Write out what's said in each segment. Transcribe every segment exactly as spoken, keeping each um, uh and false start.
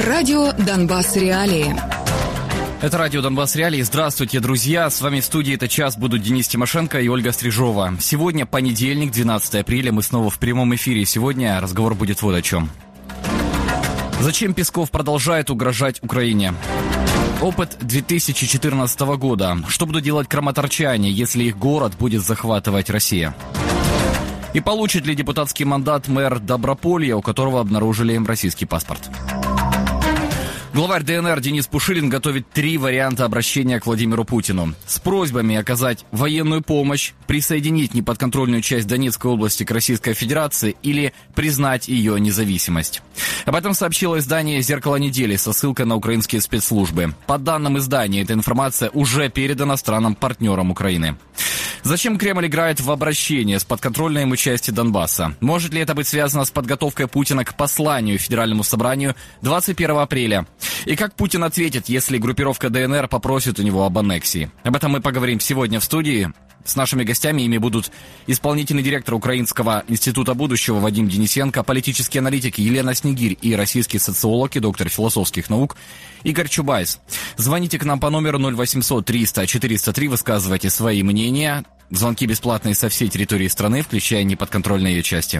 Радио «Донбасс Реалии». Это радио «Донбасс Реалии». Здравствуйте, друзья. С вами в студии «Это час» будут Денис Тимошенко и Ольга Стрижова. Сегодня понедельник, двенадцатое апреля. Мы снова в прямом эфире. Сегодня разговор будет вот о чем. Зачем Песков продолжает угрожать Украине? Опыт две тысячи четырнадцатого года. Что будут делать краматорчане, если их город будет захватывать Россия? И получит ли депутатский мандат мэр Доброполья, у которого обнаружили российский паспорт? Главарь ДНР Денис Пушилин готовит три варианта обращения к Владимиру Путину с просьбами оказать военную помощь, присоединить неподконтрольную часть Донецкой области к Российской Федерации или признать ее независимость. Об этом сообщило издание «Зеркало недели» со ссылкой на украинские спецслужбы. По данным издания, эта информация уже передана странам-партнерам Украины. Зачем Кремль играет в обращение с подконтрольной ему части Донбасса? Может ли это быть связано с подготовкой Путина к посланию Федеральному собранию двадцать первого апреля? И как Путин ответит, если группировка ДНР попросит у него об аннексии? Об этом мы поговорим сегодня в студии. С нашими гостями ими будут исполнительный директор Украинского института будущего Вадим Денисенко, политический аналитик Елена Снегирь и российский социолог и доктор философских наук Игорь Чубайс. Звоните к нам по номеру ноль восемьсот триста четыреста три, высказывайте свои мнения. Звонки бесплатные со всей территории страны, включая неподконтрольные ее части.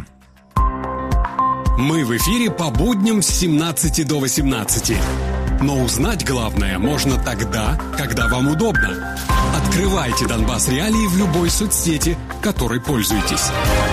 Мы в эфире по будням с семнадцати до восемнадцати. Но узнать главное можно тогда, когда вам удобно. Открывайте Донбасс Реалии в любой соцсети, которой пользуетесь.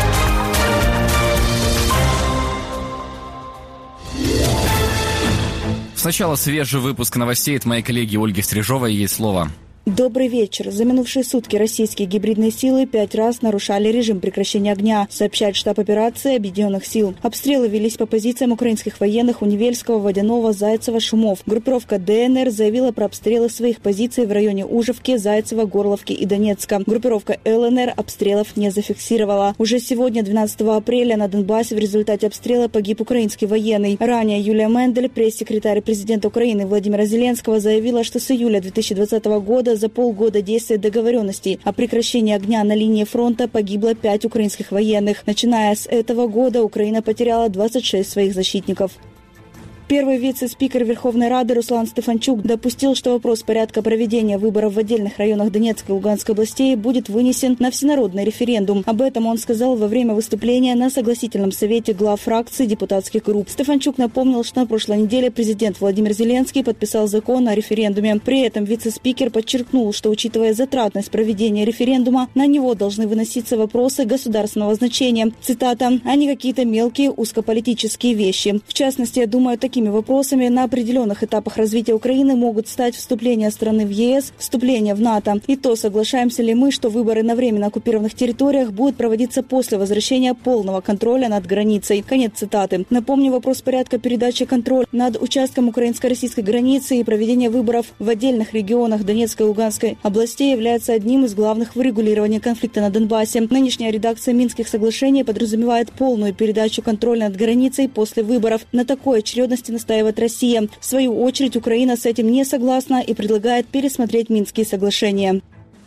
Сначала свежий выпуск новостей от моей коллеги Ольги Стрижовой. Есть слово. Добрый вечер. За минувшие сутки российские гибридные силы пять раз нарушали режим прекращения огня, сообщает штаб операции Объединенных сил. Обстрелы велись по позициям украинских военных у Невельского, Водяного, Зайцева, Шумов. Группировка ДНР заявила про обстрелы своих позиций в районе Ужевки, Зайцева, Горловки и Донецка. Группировка ЛНР обстрелов не зафиксировала. Уже сегодня, двенадцатого апреля, на Донбассе в результате обстрела погиб украинский военный. Ранее Юлия Мендель, пресс-секретарь президента Украины Владимира Зеленского, заявила, что с июля две тысячи двадцатого года за полгода действия договоренностей о прекращении огня на линии фронта погибло пять украинских военных. Начиная с этого года Украина потеряла двадцать шесть своих защитников. Первый вице-спикер Верховной Рады Руслан Стефанчук допустил, что вопрос порядка проведения выборов в отдельных районах Донецкой и Луганской областей будет вынесен на всенародный референдум. Об этом он сказал во время выступления на согласительном совете глав фракций депутатских групп. Стефанчук напомнил, что на прошлой неделе президент Владимир Зеленский подписал закон о референдуме. При этом вице-спикер подчеркнул, что, учитывая затратность проведения референдума, на него должны выноситься вопросы государственного значения. Цитата: «а не какие-то мелкие узкополитические вещи. В частности, я думаю, такие Такими вопросами на определенных этапах развития Украины могут стать вступление страны в ЕС, вступление в НАТО. И то, соглашаемся ли мы, что выборы на временно оккупированных территориях будут проводиться после возвращения полного контроля над границей». Конец цитаты. Напомню, вопрос порядка передачи контроля над участком украинско-российской границы и проведения выборов в отдельных регионах Донецкой и Луганской областей является одним из главных в регулировании конфликта на Донбассе. Нынешняя редакция Минских соглашений подразумевает полную передачу контроля над границей после выборов. На такой очередности настаивает Россия. В свою очередь, Украина с этим не согласна и предлагает пересмотреть Минские соглашения.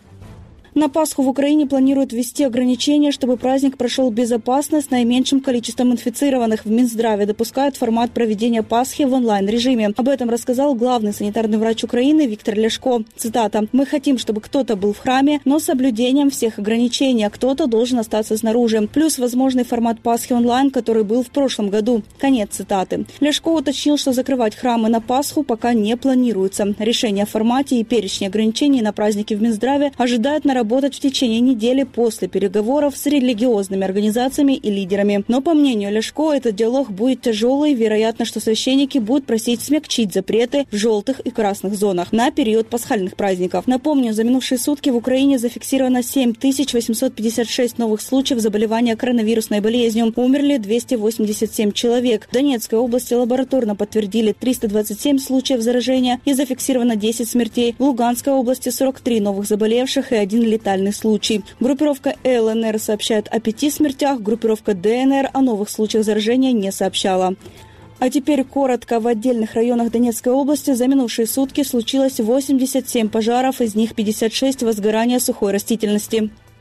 На Пасху в Украине планируют ввести ограничения, чтобы праздник прошел безопасно с наименьшим количеством инфицированных. В Минздраве допускают формат проведения Пасхи в онлайн-режиме. Об этом рассказал главный санитарный врач Украины Виктор Ляшко. Цитата: «Мы хотим, чтобы кто-то был в храме, но с соблюдением всех ограничений, а кто-то должен остаться снаружи. Плюс возможный формат Пасхи онлайн, который был в прошлом году». Конец цитаты. Ляшко уточнил, что закрывать храмы на Пасху пока не планируется. Решение о формате и перечне ограничений на праздники в Минздраве ожидают на работу работать в течение недели после переговоров с религиозными организациями и лидерами. Но, по мнению Ляшко, этот диалог будет тяжелый. Вероятно, что священники будут просить смягчить запреты в желтых и красных зонах на период пасхальных праздников. Напомню, за минувшие сутки в Украине зафиксировано семь тысяч восемьсот пятьдесят шесть новых случаев заболевания коронавирусной болезнью. Умерли двести восемьдесят семь человек. В Донецкой области лабораторно подтвердили триста двадцать семь случаев заражения и зафиксировано десять смертей. В Луганской области сорок три новых заболевших и один летальный случай. Группировка ЛНР сообщает о пяти смертях, группировка ДНР о новых случаях заражения не сообщала. А теперь коротко. В отдельных районах Донецкой области за минувшие сутки случилось восемьдесят семь пожаров, из них пятьдесят шесть возгорания сухой растительности.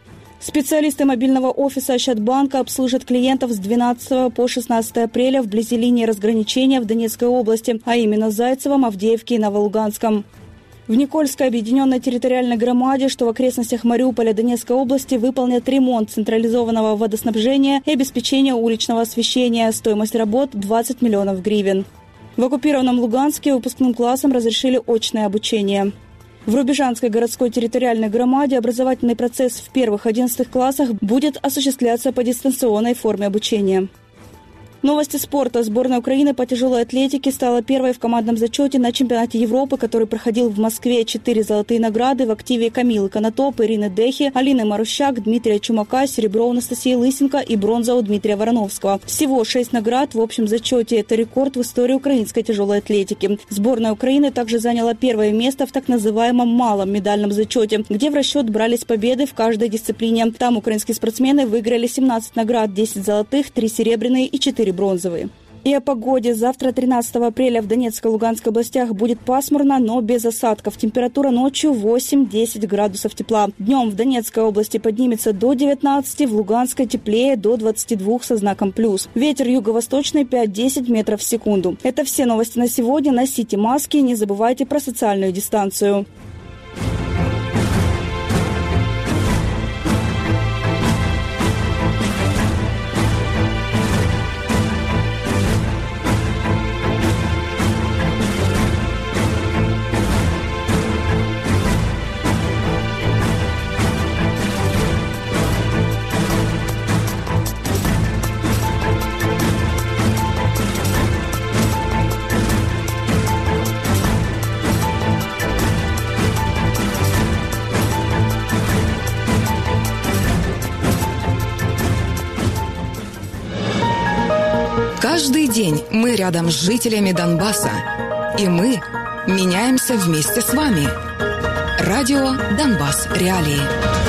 Специалисты мобильного офиса Ощадбанка обслужат клиентов с двенадцатого по шестнадцатое апреля вблизи линии разграничения в Донецкой области, а именно Зайцевом, Авдеевке и Новолуганском. В Никольской объединенной территориальной громаде, что в окрестностях Мариуполя Донецкой области, выполнят ремонт централизованного водоснабжения и обеспечения уличного освещения. Стоимость работ – двадцать миллионов гривен. В оккупированном Луганске выпускным классам разрешили очное обучение. В Рубежанской городской территориальной громаде образовательный процесс в первых-одиннадцатых классах будет осуществляться по дистанционной форме обучения. Новости спорта. Сборная Украины по тяжелой атлетике стала первой в командном зачете на чемпионате Европы, который проходил в Москве. Четыре золотые награды в активе Камилы Конотоп, Ирины Дехи, Алины Марущак, Дмитрия Чумака, серебро у Анастасии Лысенко и бронза у Дмитрия Вороновского. Всего шесть наград в общем зачете. Это рекорд в истории украинской тяжелой атлетики. Сборная Украины также заняла первое место в так называемом малом медальном зачете, где в расчет брались победы в каждой дисциплине. Там украинские спортсмены выиграли семнадцать наград, десять золотых, три серебряные и четыре бронзовые. И о погоде. Завтра, тринадцатого апреля, в Донецкой и Луганской областях будет пасмурно, но без осадков. Температура ночью восемь-десять градусов тепла. Днем в Донецкой области поднимется до девятнадцати, в Луганской теплее до двадцати двух со знаком плюс. Ветер юго-восточный пять-десять метров в секунду. Это все новости на сегодня. Носите маски, не забывайте про социальную дистанцию. Каждый день мы рядом с жителями Донбасса. И мы меняемся вместе с вами. Радио «Донбасс. Реалии».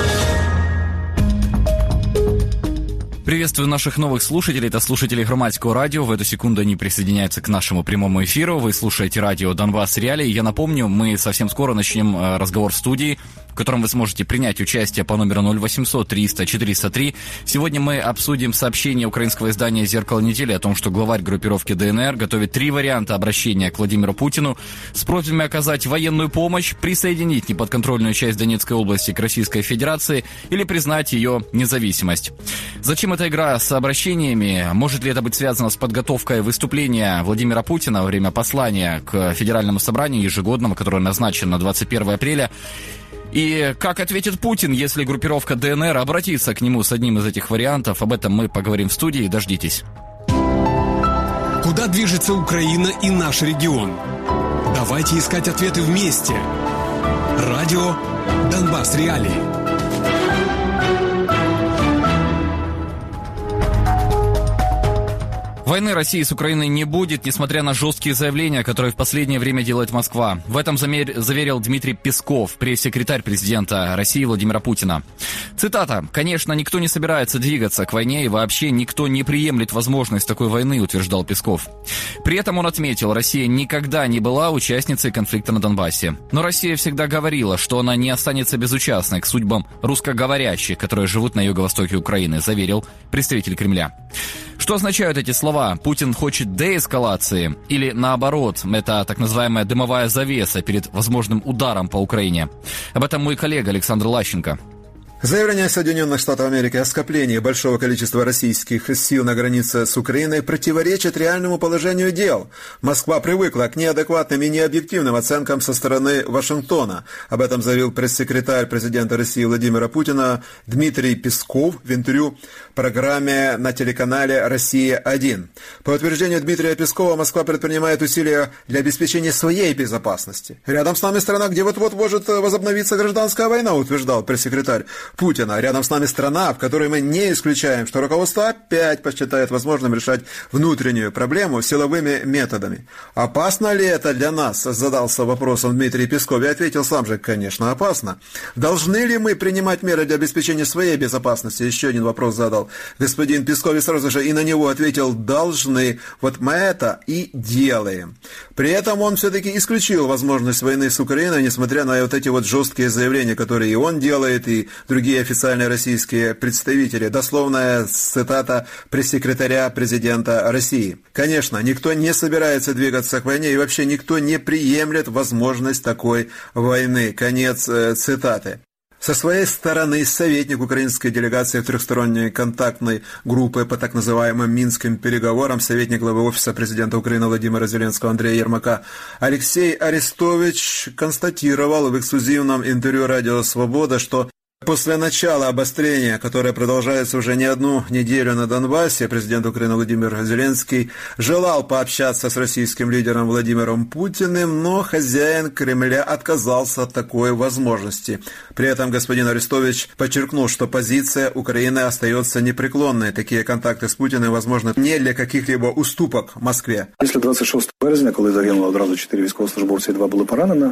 Приветствую наших новых слушателей. Это слушатели Громадского радио. В эту секунду они присоединяются к нашему прямому эфиру. Вы слушаете радио «Донбасс. Реалии». Я напомню, мы совсем скоро начнем разговор в студии, в котором вы сможете принять участие по номеру ноль восемьсот триста четыреста три. Сегодня мы обсудим сообщение украинского издания «Зеркало недели» о том, что главарь группировки ДНР готовит три варианта обращения к Владимиру Путину с просьбами оказать военную помощь, присоединить неподконтрольную часть Донецкой области к Российской Федерации или признать ее независимость. Зачем эта игра с обращениями? Может ли это быть связано с подготовкой выступления Владимира Путина во время послания к Федеральному собранию ежегодному, которое назначено на двадцать первое апреля? И как ответит Путин, если группировка ДНР обратится к нему с одним из этих вариантов? Об этом мы поговорим в студии. Дождитесь. Куда движется Украина и наш регион? Давайте искать ответы вместе. Радио «Донбасс. Реалии». Войны России с Украиной не будет, несмотря на жесткие заявления, которые в последнее время делает Москва. В этом заверил Дмитрий Песков, пресс-секретарь президента России Владимира Путина. Цитата. «Конечно, никто не собирается двигаться к войне, и вообще никто не приемлет возможность такой войны», утверждал Песков. При этом он отметил, Россия никогда не была участницей конфликта на Донбассе. Но Россия всегда говорила, что она не останется безучастной к судьбам русскоговорящих, которые живут на юго-востоке Украины, заверил представитель Кремля. Что означают эти слова? Путин хочет деэскалации или, наоборот, это так называемая дымовая завеса перед возможным ударом по Украине? Об этом мой коллега Александр Лащенко. Заявление Соединенных Штатов Америки о скоплении большого количества российских сил на границе с Украиной противоречит реальному положению дел. Москва привыкла к неадекватным и необъективным оценкам со стороны Вашингтона. Об этом заявил пресс-секретарь президента России Владимира Путина Дмитрий Песков в интервью программе на телеканале «Россия-один». По утверждению Дмитрия Пескова, Москва предпринимает усилия для обеспечения своей безопасности. «Рядом с нами страна, где вот-вот может возобновиться гражданская война», утверждал пресс-секретарь Путина. «Рядом с нами страна, в которой мы не исключаем, что руководство опять посчитает возможным решать внутреннюю проблему силовыми методами». «Опасно ли это для нас?» – задался вопросом Дмитрий Песков и ответил сам же: «Конечно, опасно». «Должны ли мы принимать меры для обеспечения своей безопасности?» – еще один вопрос задал господин Песков и сразу же и на него ответил: «Должны». Вот мы это и делаем. При этом он все-таки исключил возможность войны с Украиной, несмотря на вот эти вот жесткие заявления, которые и он делает, и другие другие официальные российские представители. Дословная цитата пресс-секретаря президента России. Конечно, никто не собирается двигаться к войне, и вообще никто не приемлет возможность такой войны. Конец э, цитаты. Со своей стороны советник украинской делегации в трехсторонней контактной группы по так называемым Минским переговорам, советник главы Офиса президента Украины Владимира Зеленского Андрея Ермака Алексей Арестович констатировал в эксклюзивном интервью «Радио Свобода», что после начала обострения, которое продолжается уже не одну неделю на Донбассе, президент Украины Владимир Зеленский желал пообщаться с российским лидером Владимиром Путиным, но хозяин Кремля отказался от такой возможности. При этом господин Арестович подчеркнул, что позиция Украины остается непреклонной. Такие контакты с Путиным возможны не для каких-либо уступок Москве. Після двадцять шостого березня, коли загинуло одразу чотири військовослужбовці і два були поранені,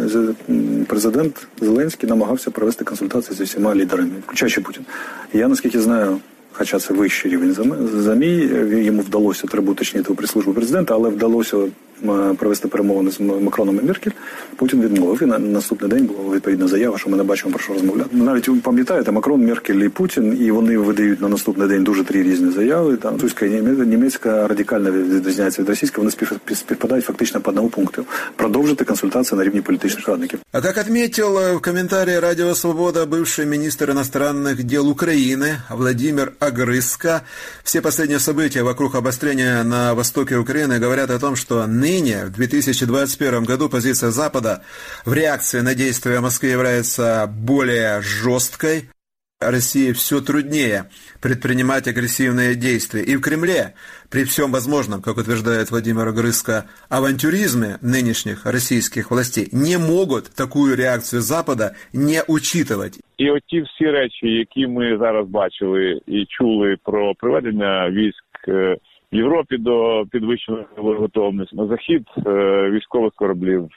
президент Зеленський намагався провести консультації зі всіма лідерами, включаючи Путін. Я, наскільки знаю, хоча це вищий рівень ЗМІ, йому вдалося, треба уточнити у прес-службу президента, але вдалося провести перемовини з Макроном і Меркель. Путін відмовив, і на наступний день була відповідна заява, що ми не бачимо про що розмовляти. Навіть пам'ятаєте, Макрон, Меркель і Путін, і вони видають на наступний день дуже три різні заяви. Там французька і німецька радикально відрізняється від російської, вони співпадають фактично по одному пункту. Продовжити консультації на рівні політичних радників. А как отметил в комментарии «Радио Свобода» бывший министр иностранных дел Украины Владимир Огрызко, все последние события вокруг обострения на востоке Украины говорят о том, что ныне, в две тысячи двадцать первом году, позиция Запада в реакции на действия Москвы является более жесткой. России все труднее предпринимать агрессивные действия. И в Кремле, при всем возможном, как утверждает Владимир Огрызко, авантюризме нынешних российских властей, не могут такую реакцію Запада не учитывать. І оті всі речі, які ми зараз бачили і чули про приведення військ в Європі до підвищеної готовності, на захід військових кораблів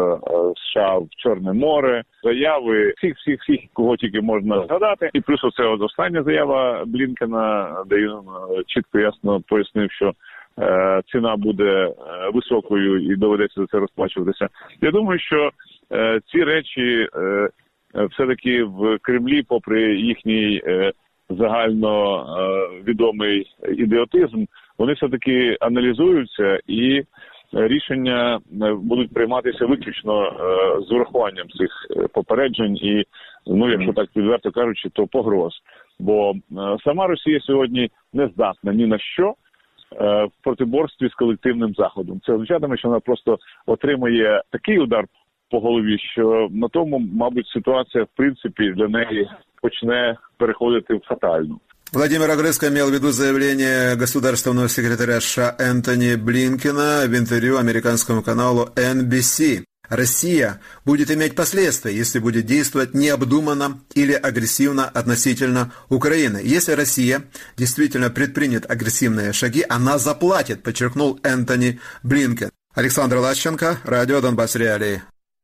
США в Чорне море, заяви всіх-всіх-всіх, кого тільки можна згадати. І плюс оце от остання заява Блінкена, де він чітко ясно пояснив, що ціна буде високою і доведеться за це розплачуватися. Я думаю, що ці речі все-таки в Кремлі, попри їхній загально відомий ідіотизм, вони все-таки аналізуються і рішення будуть прийматися виключно з урахуванням цих попереджень і, ну, якщо так відверто кажучи, то погроз. Бо сама Росія сьогодні не здатна ні на що в протиборстві з колективним Заходом. Це означатиме, що вона просто отримає такий удар по голові, що на тому, мабуть, ситуація, в принципі, для неї почне переходити в фатальну. Владимир Огрызко имел в виду заявление государственного секретаря США Энтони Блинкена в интервью американскому каналу эн би си. Россия будет иметь последствия, если будет действовать необдуманно или агрессивно относительно Украины. Если Россия действительно предпримет агрессивные шаги, она заплатит, подчеркнул Энтони Блинкен. Александр Лащенко, Радио Донбасс Реалии.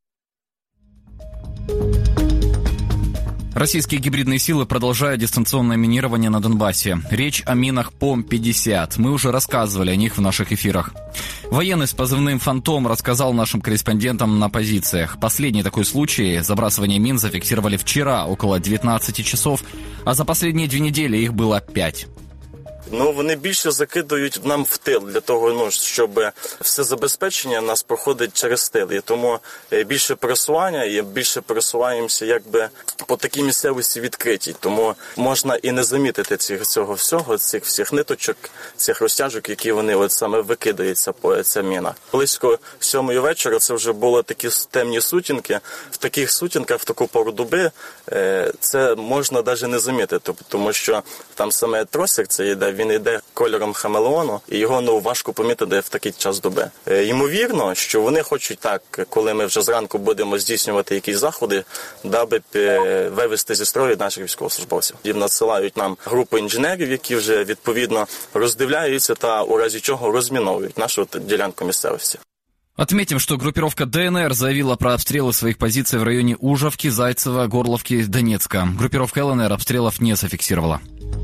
Российские гибридные силы продолжают дистанционное минирование на Донбассе. Речь о минах пом пятьдесят. Мы уже рассказывали о них в наших эфирах. Военный с позывным «Фантом» рассказал нашим корреспондентам на позициях. Последний такой случай забрасывания мин зафиксировали вчера около девятнадцати часов, а за последние две недели их было пять. Ну, вони більше закидують нам в тил, для того, ну, щоб все забезпечення нас проходить через тил. І тому більше пересування, і більше пересуваємося якби по такій місцевості відкритій. Тому можна і не замітити цих, цього всього, цих всіх ниточок, цих розтяжок, які вони от саме викидаються по ця міна. Близько сьомої вечора це вже були такі темні сутінки. В таких сутінках, в таку пору доби, це можна навіть не замітити, тому що там саме тросик це йде, він йде кольором хамелеону, і його, ну, важко помітити в такий час доби. Е, ймовірно, що вони хочуть так, коли ми вже зранку будемо здійснювати якісь заходи, даби е, вивести зі строю наших військовослужбовців. Їм надсилають нам групу інженерів, які вже, відповідно, роздивляються та у разі чого розміновують нашу ділянку місцевості. Отметим, что группировка ДНР заявила про обстрелы своих позиций в районе Ужовки, Зайцева, Горловки, Донецка. Группировка ЛНР обстрелов не зафиксировала.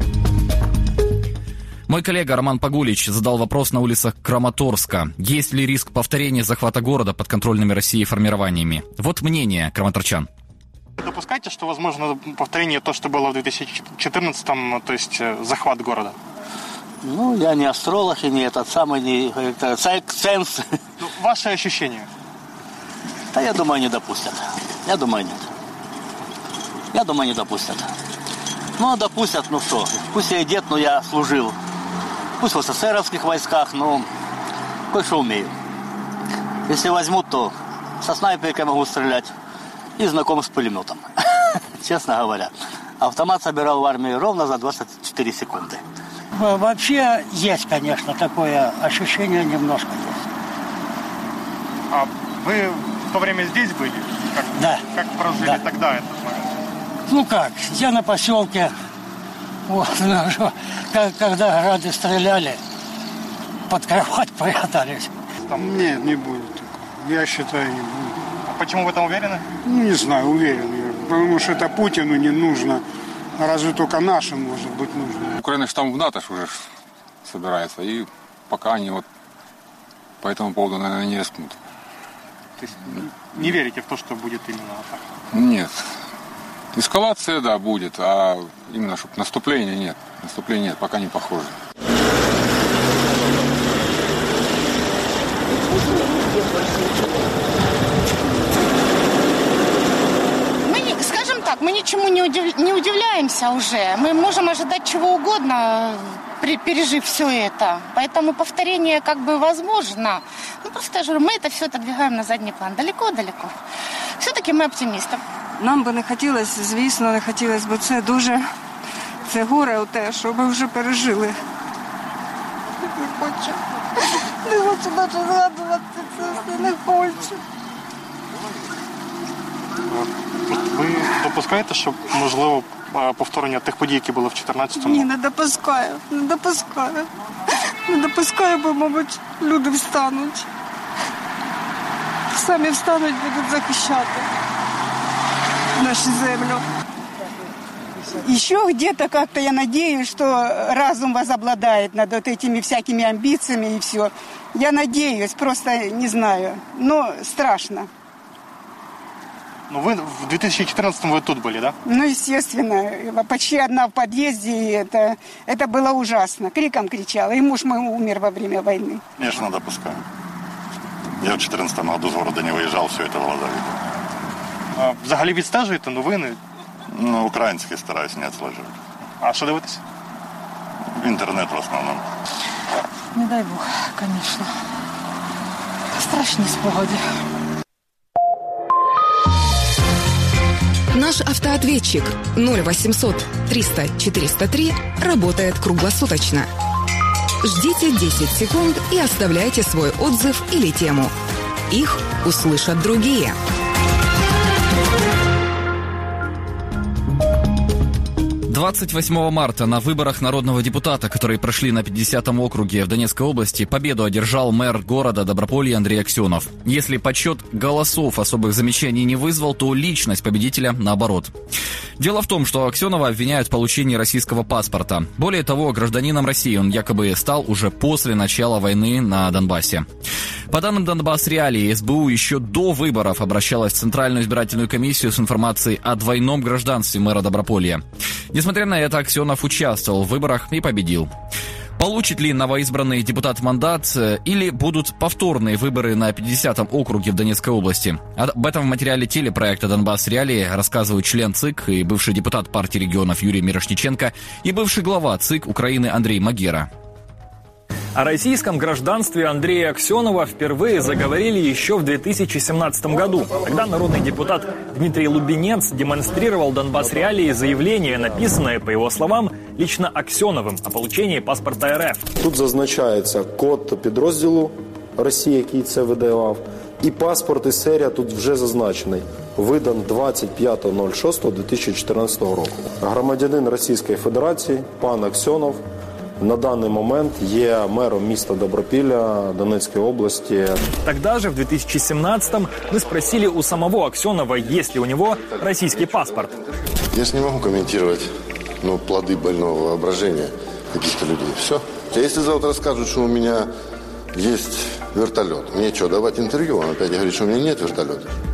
Мой коллега Роман Погулич задал вопрос на улицах Краматорска. Есть ли риск повторения захвата города подконтрольными России формированиями? Вот мнение краматорчан. Допускаете, что возможно повторение того, что было в две тысячи четырнадцатом, то есть захват города? Ну, я не астролог и не этот самый, не это, сайк-сенс. Ну, ваши ощущения? Да, я думаю, не допустят. Я думаю, нет. Я думаю, не допустят. Ну, допустят, ну что, пусть я и дед, но я служил. Пусть в эсэсэровских войсках, но кое-что умею. Если возьмут, то со снайперкой могу стрелять и знаком с пулеметом, честно говоря. Автомат собирал в армии ровно за двадцать четыре секунды. Вообще есть, конечно, такое ощущение немножко есть. А вы в то время здесь были? Как, да. Как прожили да. тогда этот момент? Ну как, я на поселке, вот, когда грады стреляли, под кровать прятались. Там... Нет, не будет такого. Я считаю, не будет. А почему вы в этом уверены? Ну, не знаю, уверен я. Потому что это Путину не нужно. Разве только нашим, может быть, нужно. Украина же там в НАТО уже собирается. И пока они вот по этому поводу, наверное, не рискнут. То есть не верите в то, что будет именно так? Нет. Эскалация, да, будет, а именно, чтобы наступления нет. Наступления нет, пока не похоже. Мы, скажем так, мы ничему не, удив... не удивляемся уже. Мы можем ожидать чего угодно, при... пережив все это. Поэтому повторение как бы возможно. Ну, просто я говорю, мы это все отодвигаем на задний план. Далеко-далеко. Все-таки ми оптимісти. Нам би не хотілося, звісно, не хотілося, бо це дуже, це горе оте, що ми вже пережили. Не хочу, не хочу навіть згадувати це, не хочу. Ви допускаєте, що, можливо, повторення тих подій, які були в чотирнадцятому? Ні, не допускаю, не допускаю. Не допускаю, бо, мабуть, люди встануть. Самі встануть, будуть захищати нашу землю. Еще где-то как-то я надеюсь, что разум возобладает над вот этими всякими амбициями и все. Я надеюсь, просто не знаю, но страшно. Ну вы в две тысячи четырнадцатом вы тут были, да? Ну, естественно, почти одна в подъезде, и это, это было ужасно. Криком кричала, и муж мой умер во время войны. Конечно, допускаю. Я в четырнадцатом году з города не виїжджав, все це в глаза видел. А взагалі відстежуєте новини? Ну, українські стараюсь не відслежувати. А що дивитесь? Інтернет в основному. Не дай Бог, конечно. Страшні спогади. Наш автоответчик ноль восемьсот триста четыреста три работает круглосуточно. Ждите десять секунд и оставляйте свой отзыв или тему. Их услышат другие. двадцать восьмого марта на выборах народного депутата, которые прошли на пятидесятом округе в Донецкой области, победу одержал мэр города Доброполье Андрей Аксенов. Если подсчет голосов особых замечаний не вызвал, то личность победителя наоборот. Дело в том, что Аксенова обвиняют в получении российского паспорта. Более того, гражданином России он якобы стал уже после начала войны на Донбассе. По данным Донбасс Реалии, эс бэ у еще до выборов обращалась в Центральную избирательную комиссию с информацией о двойном гражданстве мэра Доброполья. Несмотря на это, Аксенов участвовал в выборах и победил. Получит ли новоизбранный депутат мандат или будут повторные выборы на пятидесятом округе в Донецкой области? Об этом в материале телепроекта «Донбасс Реалии» рассказывают член ЦИК и бывший депутат партии регионов Юрий Мирошниченко и бывший глава ЦИК Украины Андрей Магера. О российском гражданстве Андрея Аксенова впервые заговорили еще в две тысячи семнадцатом году. Тогда народный депутат Дмитрий Лубенец демонстрировал Донбасс Реалии заявление, написанное, по его словам, лично Аксеновым о получении паспорта эр еф. Тут зазначається код підрозділу Росії, який це видавав, і паспорт і серія тут вже зазначений. Видан двадцять п'ятого шостого дві тисячі чотирнадцятого року. Громадянин Російської Федерації, пан Аксенов, на данный момент є мэром міста Добропилля Донецкой области. Тогда же, в две тысячи семнадцатом, мы спросили у самого Аксенова, есть ли у него российский паспорт. Я же не могу комментировать ну, плоды больного воображения каких-то людей. Все. А если завтра скажут, что у меня есть вертолет, мне что, давать интервью? Он опять говорит, что у меня нет вертолета.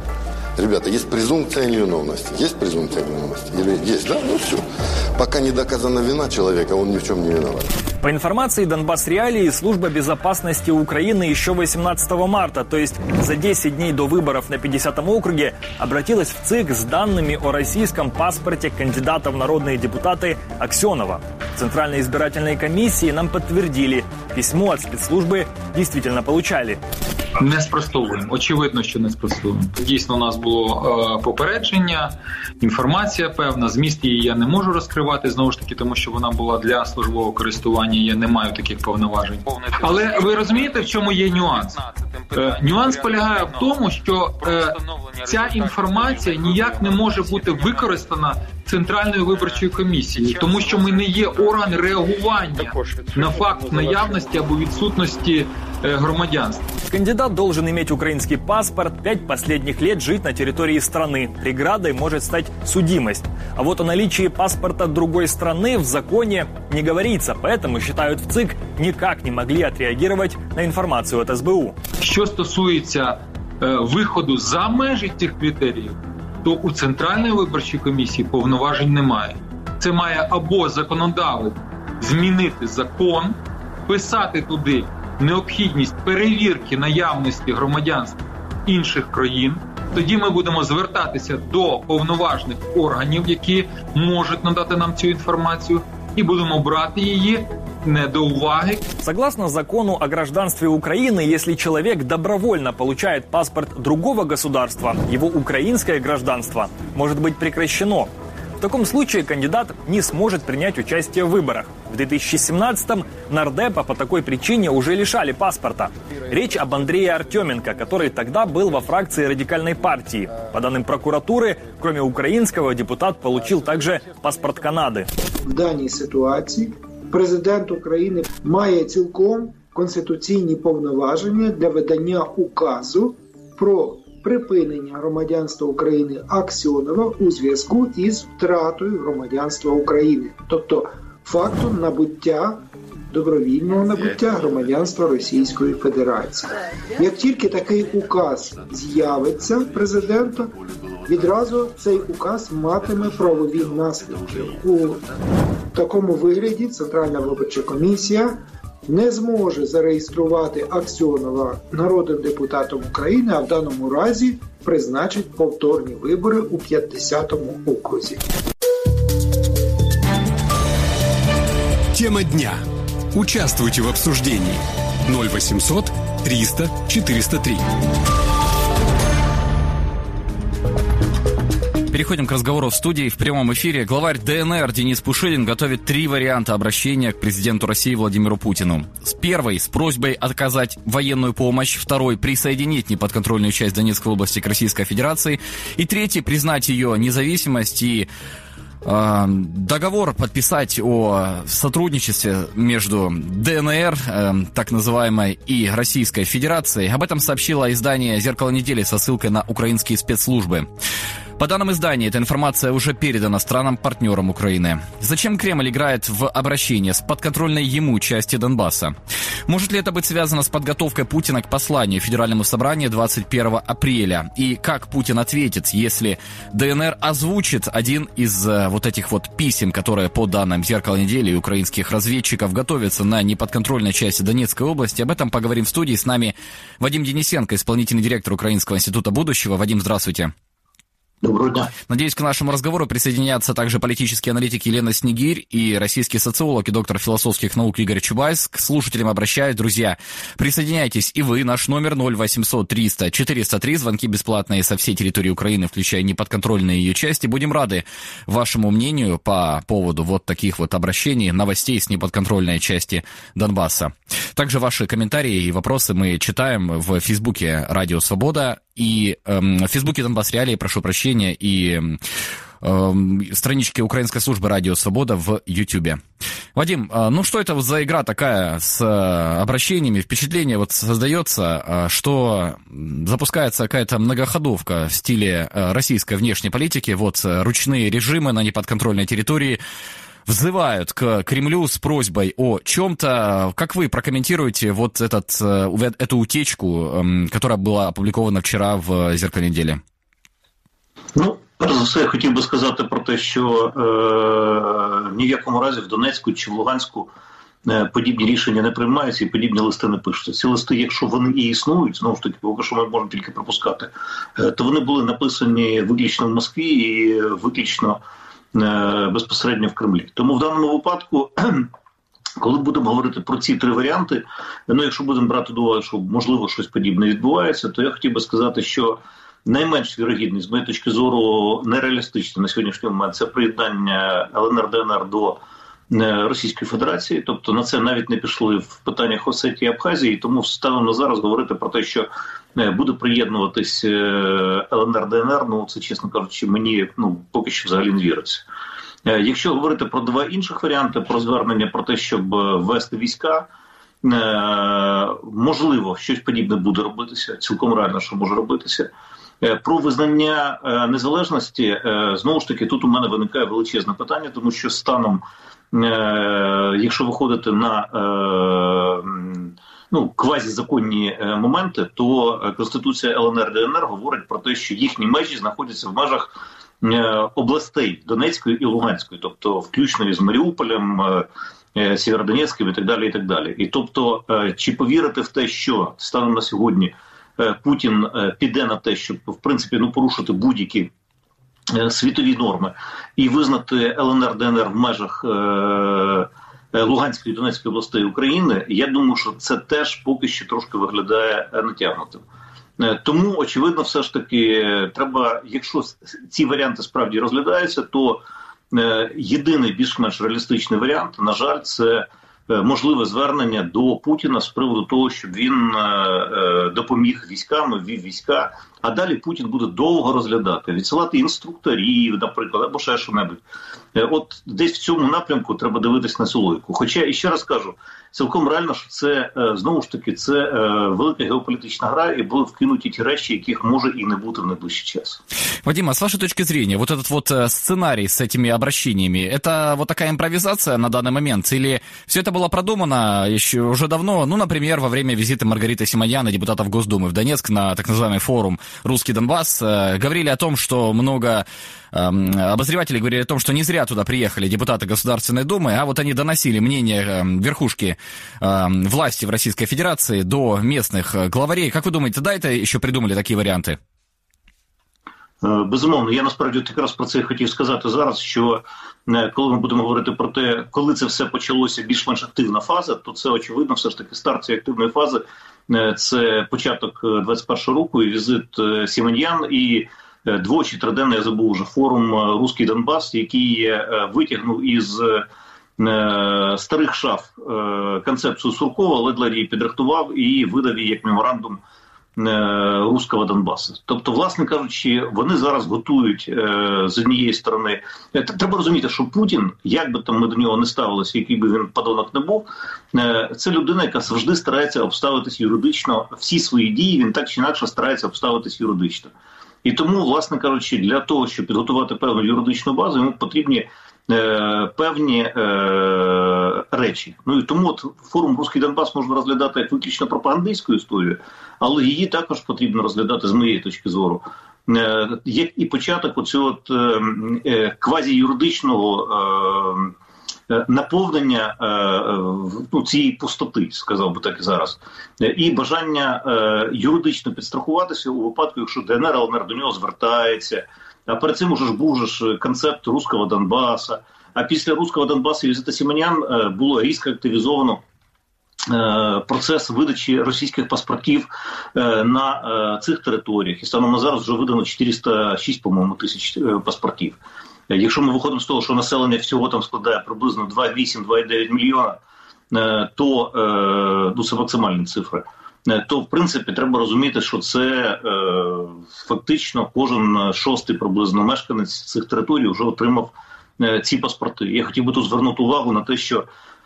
Ребята, есть презумпция невиновности. Есть презумпция невиновности? Или есть, да? Ну все. Пока не доказана вина человека, он ни в чем не виноват. По информации Донбасс Реалии, служба безопасности Украины еще восемнадцатого марта, то есть за десять дней до выборов на пятидесятом округе, обратилась в ЦИК с данными о российском паспорте кандидата в народные депутаты Аксенова. В Центральной избирательной комиссии нам подтвердили, письмо от спецслужбы действительно получали. Не спростовуємо. Очевидно, що не спростовуємо. Дійсно, у нас було е, попередження, інформація певна. Зміст її я не можу розкривати, знову ж таки, тому що вона була для службового користування, я не маю таких повноважень. Але ви розумієте, в чому є нюанс? Е, нюанс полягає в тому, що е, ця інформація ніяк не може бути використана Центральною виборчою комісією, тому що ми не є орган реагування на факт наявності або відсутності громадянства. Кандидат должен иметь украинский паспорт, пять последних лет жить на территории страны. Преградой может стать судимость. А вот о наличии паспорта другой страны в законе не говорится, поэтому, считают в ЦИК, никак не могли отреагировать на информацию от эс бэ у. Що стосується е, виходу за межі цих критеріїв, то у Центральної виборчої комісії повноважень немає. Це має або законодавець змінити закон, писати туди необхідність перевірки наявності громадянства інших країн. Тоді ми будемо звертатися до повноважних органів, які можуть надати нам цю інформацію, і будемо брати її не до уваги. Согласно закону о гражданстве Украины, если человек добровольно получает паспорт другого государства, его украинское гражданство может быть прекращено. В таком случае кандидат не сможет принять участие в выборах. В две тысячи семнадцатом нардепа по такой причине уже лишали паспорта. Речь об Андрее Артеменко, который тогда был во фракции радикальной партии. По данным прокуратуры, кроме украинского, депутат получил также паспорт Канады. В даній ситуації президент України має цілком конституційні повноваження для видання указу про припинення громадянства України Аксьонова у зв'язку із втратою громадянства України. Тобто фактом набуття, добровільного набуття громадянства Російської Федерації. Як тільки такий указ з'явиться президента, відразу цей указ матиме правові наслідки. У такому вигляді Центральна виборча комісія не зможе зареєструвати Аксьонова народним депутатом України, а в даному разі призначить повторні вибори у п'ятдесятому окрузі. Тема дня. Участвуйте в обсуждении. ноль восемьсот триста четыреста три. Переходим к разговору в студии. В прямом эфире главарь дэ эн эр Денис Пушилин готовит три варианта обращения к президенту России Владимиру Путину. С первой – с просьбой оказать военную помощь. Второй – присоединить неподконтрольную часть Донецкой области к Российской Федерации. И третий – признать ее независимость и э, договор подписать о сотрудничестве между дэ эн эр, э, так называемой, и Российской Федерацией. Об этом сообщило издание «Зеркало недели» со ссылкой на украинские спецслужбы. По данным издания, эта информация уже передана странам-партнерам Украины. Зачем Кремль играет в обращение с подконтрольной ему части Донбасса? Может ли это быть связано с подготовкой Путина к посланию Федеральному собранию двадцать первого апреля? И как Путин ответит, если дэ эн эр озвучит один из э, вот этих вот писем, которые, по данным «Зеркала недели» и украинских разведчиков, готовятся на неподконтрольной части Донецкой области? Об этом поговорим в студии. С нами Вадим Денисенко, исполнительный директор Украинского института будущего. Вадим, здравствуйте. Доброго дня. Надеюсь, к нашему разговору присоединятся также политический аналитик Елена Снегирь и российский социолог и доктор философских наук Игорь Чубайс. К слушателям обращаюсь, друзья, присоединяйтесь и вы. Наш номер ноль восемьсот триста четыреста три. Звонки бесплатные со всей территории Украины, включая неподконтрольные ее части. Будем рады вашему мнению по поводу вот таких вот обращений, новостей с неподконтрольной части Донбасса. Также ваши комментарии и вопросы мы читаем в Фейсбуке «Радио Свобода» и эм, в Фейсбуке «Донбасс Реалии», прошу прощения, и эм, страничке Украинской службы «Радио Свобода» в Ютьюбе. Вадим, э, ну что это за игра такая с э, обращениями? Впечатление вот создается, э, что запускается какая-то многоходовка в стиле э, российской внешней политики. Вот э, ручные режимы на неподконтрольной территории взывают к Кремлю с просьбой о чем-то. Как вы прокомментируете вот этот, эту утечку, которая была опубликована вчера в «Зеркале недели»? Ну, перш за все, я хотів би сказати про те, що е, ні в якому разі в Донецьку чи в Луганську е, подібні рішення не приймаються і подібні листи не пишуться. Ці листи, якщо вони і існують, знову ж таки, поки що ми можемо тільки припускати, е, то вони були написані виключно в Москві і виключно е, безпосередньо в Кремлі. Тому в даному випадку, коли будемо говорити про ці три варіанти, ну, якщо будемо брати до уваги, що можливо щось подібне відбувається, то я хотів би сказати, що найменш вірогідний, з моєї точки зору, нереалістичний на сьогоднішній момент – це приєднання Л Н Р, Д Н Р до Російської Федерації. Тобто на це навіть не пішли в питаннях Осетії і Абхазії, тому станом на зараз говорити про те, що буде приєднуватись Л Н Р, Д Н Р, ну це, чесно кажучи, мені ну, поки що взагалі не віриться. Якщо говорити про два інших варіанти, про звернення про те, щоб ввести війська, можливо, щось подібне буде робитися, цілком реально, що може робитися. Про визнання незалежності, знову ж таки, тут у мене виникає величезне питання, тому що станом, якщо виходити на ну, квазізаконні моменти, то Конституція Л Н Р, Д Н Р говорить про те, що їхні межі знаходяться в межах областей Донецької і Луганської, тобто включно із Маріуполем, Сєвєродонецьким і так далі, і так далі. І тобто, чи повірити в те, що станом на сьогодні Путін піде на те, щоб, в принципі, ну, порушити будь-які світові норми і визнати Л Н Р, Д Н Р в межах Луганської і Донецької областей України, я думаю, що це теж поки що трошки виглядає натягнутим. Тому, очевидно, все ж таки, треба, якщо ці варіанти справді розглядаються, то єдиний більш-менш реалістичний варіант, на жаль, це можливе звернення до Путіна з приводу того, щоб він допоміг військам, ввів війська, а далі Путін буде довго розглядати, відсилати інструкторів, наприклад, або ще що-небудь. От десь в цьому напрямку треба дивитись на цю логіку. Хоча, і ще раз кажу, цілком реально, що це, знову ж таки, це велика геополітична гра, і були вкинуті ті речі, яких може и не быть в найближчий час. Вадим, а с вашей точки зрения, вот этот вот сценарий с этими обращениями, это вот такая импровизация на данный момент? Или все это было продумано еще уже давно, ну, например, во время визита Маргариты Симоньян и депутатов Госдумы в Донецк на так называемый форум «Русский Донбасс», говорили о том, что много обозреватели говорили о том, что не зря туда приехали депутаты Государственной Думы, а вот они доносили мнение верхушки власти в Российской Федерации до местных главарей. Как вы думаете, да, это еще придумали такие варіанти? Безумовно, я насправді якраз про це і хотів сказати зараз, що коли ми будемо говорити про те, коли це все почалося більш-менш активна фаза, то це очевидно все ж таки старт цієї активної фази, це початок двадцять першого року і візит Симоньян і дво- чи триденний, я забув вже, форум «Русский Донбасс», який витягнув із старих шаф концепцію Суркова, ледь-ледь її підрихтував і видав її як меморандум Руського Донбасу. Тобто, власне кажучи, вони зараз готують з однієї сторони. Треба розуміти, що Путін, як би там ми до нього не ставилися, який би він подонок не був, це людина, яка завжди старається обставитись юридично. Всі свої дії він так чи інакше старається обставитись юридично. І тому, власне кажучи, для того, щоб підготувати певну юридичну базу, йому потрібні е, певні е, речі. Ну і тому от форум «Русский Донбасс» можна розглядати як виключно пропагандистську історію, але її також потрібно розглядати з моєї точки зору е, як і початок оцього от, е, е, квазі-юридичного е, наповнення ну, цієї пустоти, сказав би так і зараз, і бажання юридично підстрахуватися у випадку, якщо Д Н Р, Л Н Р до нього звертається. А перед цим уже ж був ж концепт Руського Донбаса. А після Руського Донбасу і візита Симоньян було різко активізовано процес видачі російських паспортів на цих територіях. І станом на зараз вже видано чотириста шість, по-моєму, тисяч паспортів. Якщо ми виходимо з того, що населення всього там складає приблизно два цілих вісім - два цілих дев'ять мільйона, то ну, це максимальні цифри, то, в принципі, треба розуміти, що це фактично кожен шостий приблизно мешканець цих територій вже отримав ці паспорти. Я хотів би тут звернути увагу на те, що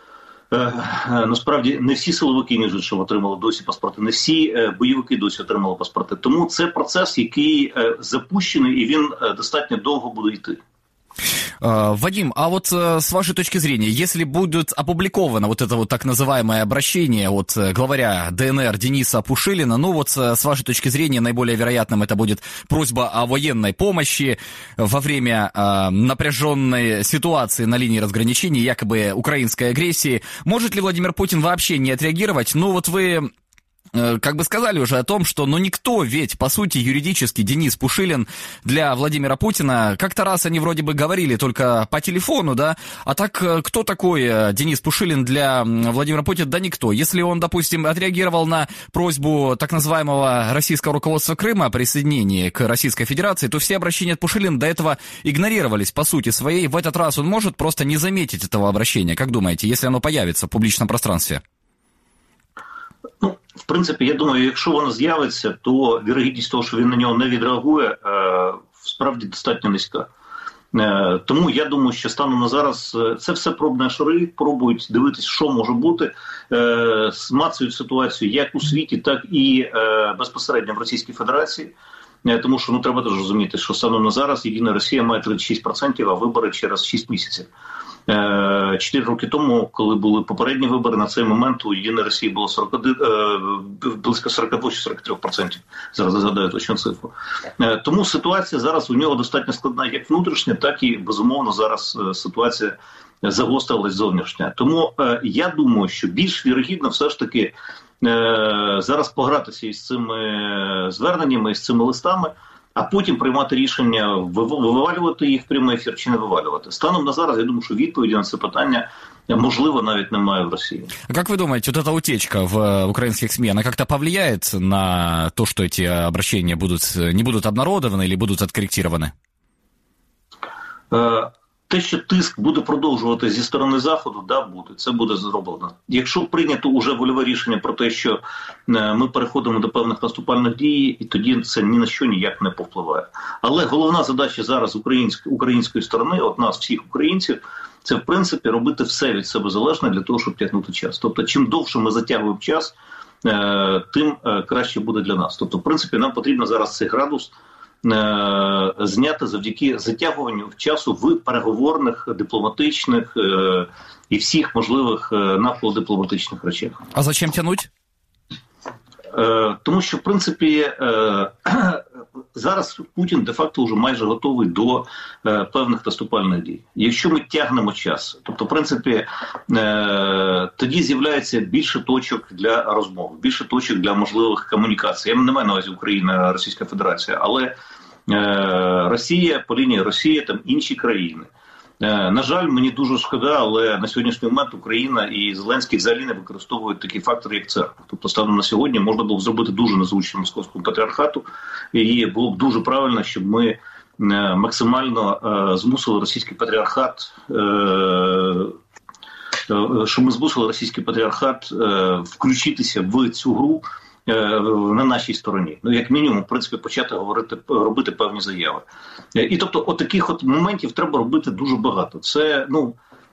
насправді не всі силовики, між іншим, отримали досі паспорти, не всі бойовики досі отримали паспорти. Тому це процес, який запущений, і він достатньо довго буде йти. Вадим, а вот с вашей точки зрения, если будет опубликовано вот это вот так называемое обращение от главаря ДНР Дениса Пушилина, ну вот с вашей точки зрения наиболее вероятным это будет просьба о военной помощи во время э, напряженной ситуации на линии разграничения, якобы украинской агрессии. Может ли Владимир Путин вообще не отреагировать? Ну вот вы... как бы сказали уже о том, что ну никто ведь, по сути, юридически Денис Пушилин для Владимира Путина, как-то раз они вроде бы говорили только по телефону, да, а так кто такой Денис Пушилин для Владимира Путина? Да никто. Если он, допустим, отреагировал на просьбу так называемого российского руководства Крыма о присоединении к Российской Федерации, то все обращения от Пушилина до этого игнорировались по сути своей. В этот раз он может просто не заметить этого обращения. Как думаете, если оно появится в публичном пространстве? Ну, в принципі, я думаю, якщо воно з'явиться, то вірогідність того, що він на нього не відреагує, справді достатньо низька. Тому я думаю, що станом на зараз це все пробні шари, пробують дивитися, що може бути, змацують ситуацію як у світі, так і безпосередньо в Російській Федерації. Тому що ну, треба теж розуміти, що станом на зараз Єдина Росія має тридцять шість відсотків, а вибори через шість місяців. Чотири роки тому, коли були попередні вибори, на цей момент у Єдиної Росії було сорок один, близько сорок два - сорок три відсотки. Зараз не згадаю точну цифру. Тому ситуація зараз у нього достатньо складна як внутрішня, так і, безумовно, зараз ситуація загострилась зовнішня. Тому я думаю, що більш вірогідно все ж таки зараз погратися із цими зверненнями, із цими листами, а потім приймати рішення, вивалювати їх в прямий ефір чи не вивалювати. Станом на зараз, я думаю, що відповіді на це питання, можливо, навіть немає в Росії. А как вы думаете, вот эта утечка в украинских СМИ, она как-то повлияет на то, что эти обращения будут, не будут обнародованы или будут откорректированы? Те, що тиск буде продовжувати зі сторони Заходу, да, буде, це буде зроблено. Якщо прийнято уже вольове рішення про те, що ми переходимо до певних наступальних дій, і тоді це ні на що ніяк не повпливає. Але головна задача зараз української, української сторони, от нас, всіх українців, це, в принципі, робити все від себе залежне для того, щоб тягнути час. Тобто, чим довше ми затягуємо час, тим краще буде для нас. Тобто, в принципі, нам потрібно зараз цей градус зняти завдяки затягуванню часу в переговорних, дипломатичних е, і всіх можливих навколодипломатичних речах. А зачем тягнути? Е, тому що, в принципі, е, зараз Путін де-факто вже майже готовий до е, певних наступальних дій. Якщо ми тягнемо час, тобто, в принципі, е, тоді з'являється більше точок для розмов, більше точок для можливих комунікацій. Я не маю на увазі Україна, Російська Федерація, але е, Росія, по лінії Росії, там інші країни. Е, на жаль, мені дуже шкода, але на сьогоднішній момент Україна і Зеленський взагалі не використовують такі фактори, як церква. Тобто, станом на сьогодні можна було б зробити дуже незручно московському патріархату, і було б дуже правильно, щоб ми е, максимально е, змусили російський патріархат е, що ми змусили російський патріархат е, включитися в цю гру е, на нашій стороні. Ну, як мінімум, в принципі, почати говорити, робити певні заяви. Е, і тобто, от таких от моментів треба робити дуже багато. Це, ну,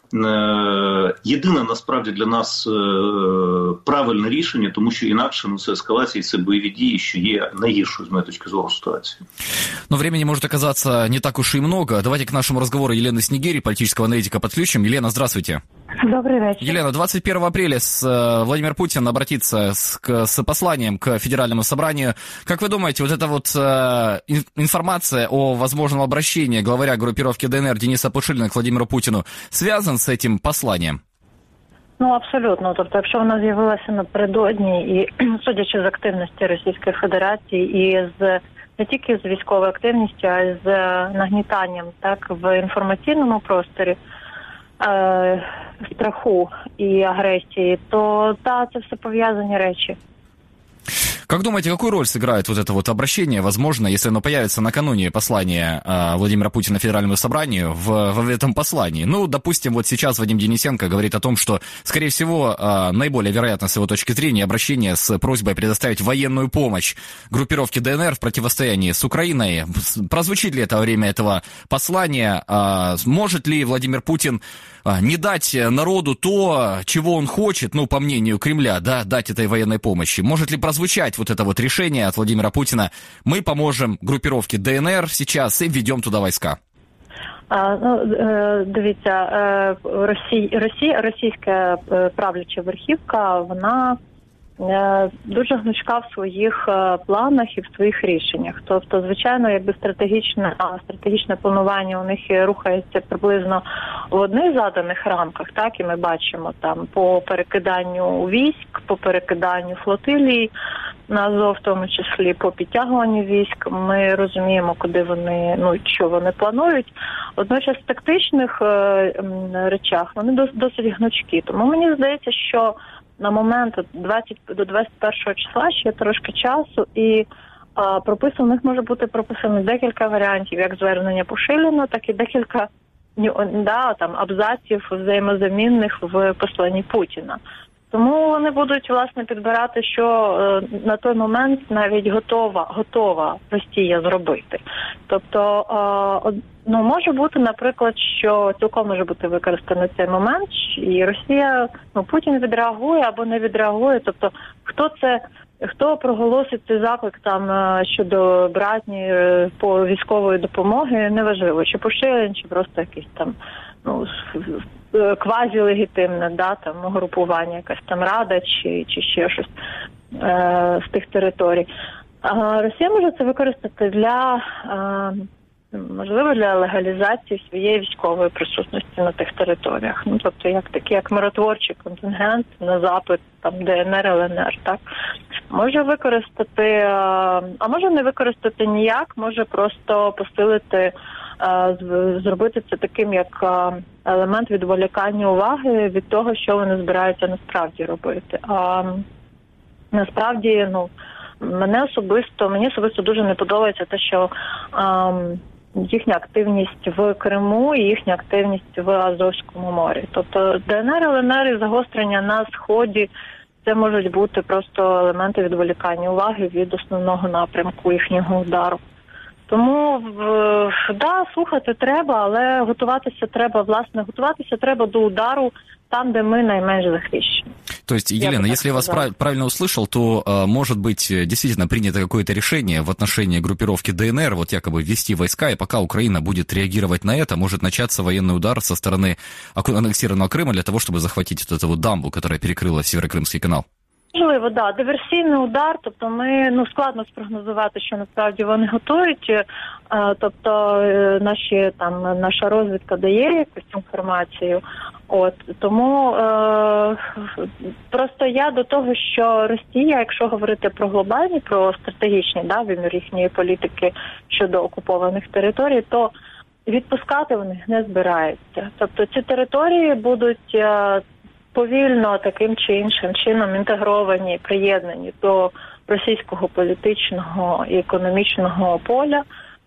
е, єдине, насправді, для нас е, правильне рішення, тому що інакше, ну, це ескалація, це бойові дії, що є найгіршою, з моєї точки зору, ситуацією. Но времени может оказаться не так уж и много. Давайте к нашему разговору Елены Снегири, политического аналитика, подключим. Елена, здравствуйте. Добрый вечер. Елена, двадцать первого апреля с, э, Владимир Путин обратится с, к, с посланием к Федеральному собранию. Как вы думаете, вот эта вот э, информация о возможном обращении главаря группировки ДНР Дениса Пушилина к Владимиру Путину связан с этим посланием? Ну, абсолютно. Тобто, якщо вона з'явилася напередодні, і судячи з активності Російської Федерації, і з не тільки з військовою активністю, а й з нагнітанням, так, в інформаційному просторі, е, страху і агресії, то та, це все пов'язані речі. Как думаете, какую роль сыграет вот это вот обращение, возможно, если оно появится накануне послания э, Владимира Путина Федеральному собранию в, в этом послании? Ну, допустим, вот сейчас Вадим Денисенко говорит о том, что, скорее всего, э, наиболее вероятно, с его точки зрения, обращение с просьбой предоставить военную помощь группировке ДНР в противостоянии с Украиной. Прозвучит ли это во время этого послания? Э, может ли Владимир Путин э, не дать народу то, чего он хочет, ну, по мнению Кремля, да, дать этой военной помощи? Может ли прозвучать вот это вот решение от Владимира Путина: мы поможем группировке ДНР сейчас и введем туда войска? А, ну, дивіться, Росія, Росія, російська правляча верхівка, вона дуже гнучка в своїх планах і в своїх рішеннях. Тобто, звичайно, якби стратегічне, стратегічне планування у них рухається приблизно в одних заданих рамках, так, і ми бачимо там по перекиданню військ, по перекиданню флотилій на Азов, в тому числі по підтягуванню військ. Ми розуміємо, куди вони, ну, що вони планують. Водночас в тактичних е, речах вони дос, досить гнучкі. Тому мені здається, що на момент двадцять до двадцять першого числа ще трошки часу, і а, прописано, у них може бути прописано декілька варіантів, як звернення Пушиліна, так і декілька да, там, абзаців взаємозамінних в посланні Путіна. Тому вони будуть, власне, підбирати, що е, на той момент навіть готова, готова Росія зробити. Тобто, е, ну, може бути, наприклад, що цілком може бути використаний цей момент, і Росія, ну, Путін відреагує або не відреагує. Тобто, хто це, хто проголосить цей заклик там щодо братні по військової допомоги, неважливо, чи Пушилин, чи просто якийсь там, ну, квазілегітимне, да, там, групування, якась там рада чи, чи ще щось е, з тих територій. А Росія може це використати для, е, можливо, для легалізації своєї військової присутності на тих територіях. Ну, тобто, як такий, як миротворчий контингент на запит, там, Де Ен Ер, Ел Ен Ер, так? Може використати, е, а може не використати ніяк, може просто посилити, зробити це таким, як елемент відволікання уваги від того, що вони збираються насправді робити. А насправді, ну, мене особисто, мені особисто дуже не подобається те, що а, їхня активність в Криму і їхня активність в Азовському морі. Тобто Де Ен Ер, Ел Ен Ер і загострення на Сході – це можуть бути просто елементи відволікання уваги від основного напрямку їхнього удару. Тому, да, слухати треба, але готуватися треба, власне, готуватися треба до удару там, де мы наименьше захищены. То есть, Елена, я если я вас прав- правильно услышал, то, э, может быть, действительно принято какое-то решение в отношении группировки Де Ен Эр, вот якобы ввести войска, и пока Украина будет реагировать на это, может начаться военный удар со стороны аннексированного Крыма для того, чтобы захватить вот эту вот дамбу, которая перекрыла Северокрымский канал. Можливо, да, диверсійний удар, тобто ми, ну, складно спрогнозувати, що насправді вони готують, тобто наші, там, наша розвідка дає якусь інформацію, от, тому е, просто я до того, що Росія, якщо говорити про глобальні, про стратегічні, да, вимір їхньої політики щодо окупованих територій, то відпускати вони не збираються. Тобто ці території будуть е, повільно таким чи іншим чином інтегровані, приєднані до російського політичного і економічного поля,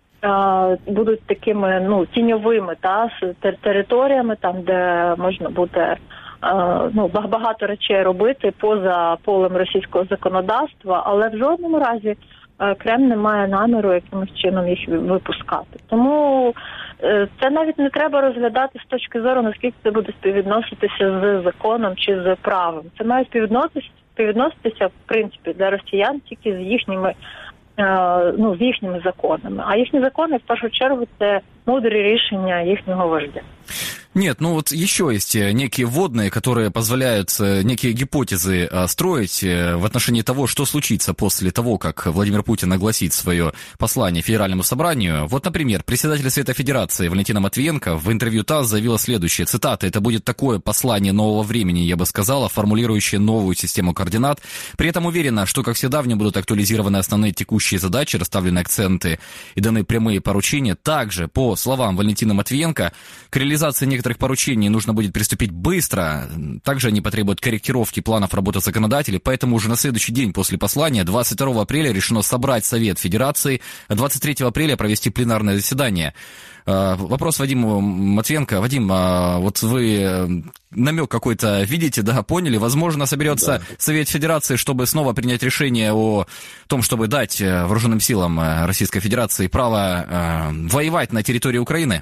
будуть такими, ну, тіньовими, та, територіями, там, де можна буде, ну, багато речей робити поза полем російського законодавства, але в жодному разі Кремль не має наміру якимось чином їх випускати. Тому це навіть не треба розглядати з точки зору, наскільки це буде співвідноситися з законом чи з правом. Це має співвідноситися, співвідноситися, в принципі, для росіян тільки з їхніми, ну, з їхніми законами. А їхні закони, в першу чергу, це мудрі рішення їхнього вождя. Нет, ну вот еще есть некие вводные, которые позволяют некие гипотезы строить в отношении того, что случится после того, как Владимир Путин огласит свое послание Федеральному собранию. Вот, например, председатель Совета Федерации Валентина Матвиенко в интервью ТАСС заявила следующее, цитата: «Это будет такое послание нового времени, я бы сказала, формулирующее новую систему координат. При этом уверена, что, как всегда, в нем будут актуализированы основные текущие задачи, расставлены акценты и даны прямые поручения. Также, по словам Валентина Матвиенко, к реализации некоторых поручений нужно будет приступить быстро. Также они потребуют корректировки планов работы законодателей, поэтому уже на следующий день после послания, двадцать второго апреля, решено собрать Совет Федерации, а двадцать третьего апреля провести пленарное заседание». Вопрос Вадиму Матвиенко. Вадим, вот вы намек какой-то видите, да, поняли? Возможно, соберется да. Совет Федерации, чтобы снова принять решение о том, чтобы дать вооруженным силам Российской Федерации право воевать на территории Украины?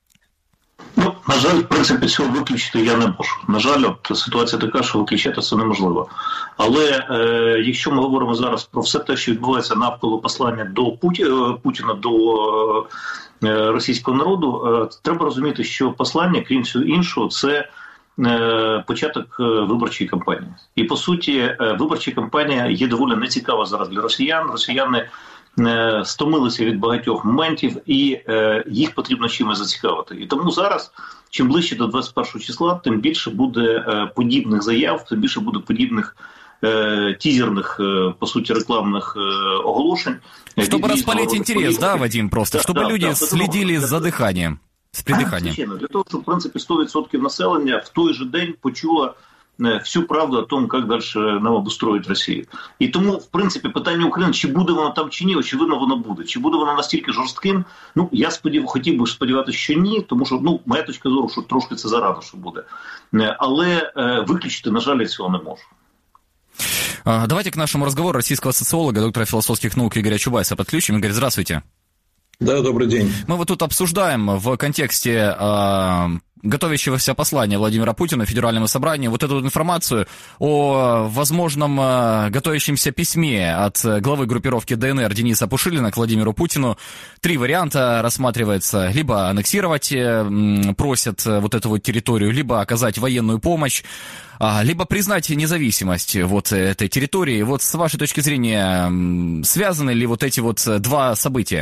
Ну, на жаль, в принципі, цього виключити я не можу. На жаль, от ситуація така, що виключити це неможливо. Але е, якщо ми говоримо зараз про все те, що відбувається навколо послання до Путі, Путіна до російського народу, треба розуміти, що послання, крім всього іншого, це початок виборчої кампанії. І, по суті, виборча кампанія є доволі нецікава зараз для росіян. Росіяни стомилися від багатьох моментів, і їх потрібно чимось зацікавити. І тому зараз, чим ближче до двадцять першого числа, тим більше буде подібних заяв, тим більше буде подібних тизерных, по сути, рекламных оголошень. Чтобы распалить интерес, да, Вадим, просто? Да, чтобы да, люди да, следили да, за диханням, з придиханням. Звичайно, для того, щоб, в принципі, сто відсотків населення в той же день почуло всю правду о том, як далі нам обустроїть Росію. І тому, в принципі, питання України, чи буде воно там чи ні, очевидно, воно буде. Чи буде воно настільки жорстким? Ну, я сподів... хотів би сподіватися, що ні, тому що, ну, моя точка зору, що трошки це зарано, що буде. Але е, виключити, на жаль, я цього не можу. Давайте к нашему разговору российского социолога, доктора философских наук Игоря Чубайса подключим. Игорь, здравствуйте. Да, добрый день. Мы вот тут обсуждаем в контексте э, готовящегося послания Владимира Путина Федеральному собранию вот эту вот информацию о возможном э, готовящемся письме от главы группировки ДНР Дениса Пушилина к Владимиру Путину. Три варианта рассматривается. Либо аннексировать э, просят вот эту вот территорию, либо оказать военную помощь, либо признать независимость вот этой территории. Вот с вашей точки зрения, связаны ли вот эти вот два события?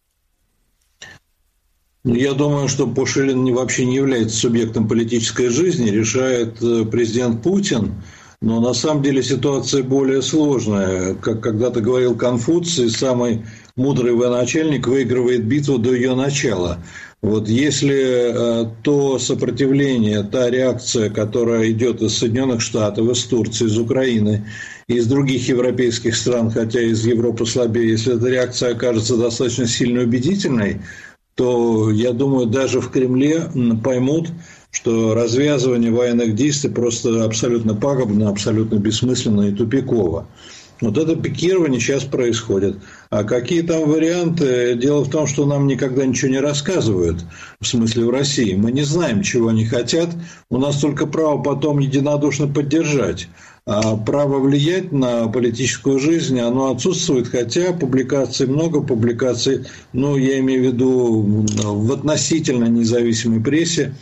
Я думаю, что Пушилин вообще не является субъектом политической жизни, решает президент Путин. Но на самом деле ситуация более сложная. Как когда-то говорил Конфуций, самый мудрый военачальник выигрывает битву до ее начала. Вот если э, то сопротивление, та реакция, которая идет из Соединенных Штатов, из Турции, из Украины, из других европейских стран, хотя из Европы слабее, если эта реакция окажется достаточно сильно убедительной, то, я думаю, даже в Кремле поймут, что развязывание военных действий просто абсолютно пагубно, абсолютно бессмысленно и тупиково. Вот это пикирование сейчас происходит. А какие там варианты? Дело в том, что нам никогда ничего не рассказывают, в смысле в России. Мы не знаем, чего они хотят. У нас только право потом единодушно поддержать. А право влиять на политическую жизнь, оно отсутствует, хотя публикаций много, публикаций, ну, я имею в виду в относительно независимой прессе,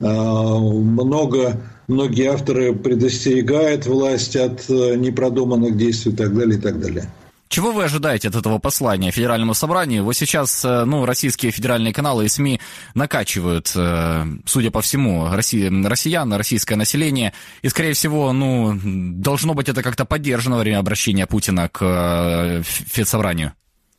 много, многие авторы предостерегают власть от непродуманных действий и так далее, и так далее. Чего вы ожидаете от этого послания Федеральному собранию? Вот сейчас, ну, российские федеральные каналы и СМИ накачивают, судя по всему, россиян, российское население. И, скорее всего, ну, должно быть это как-то поддержано во время обращения Путина к Федсобранию.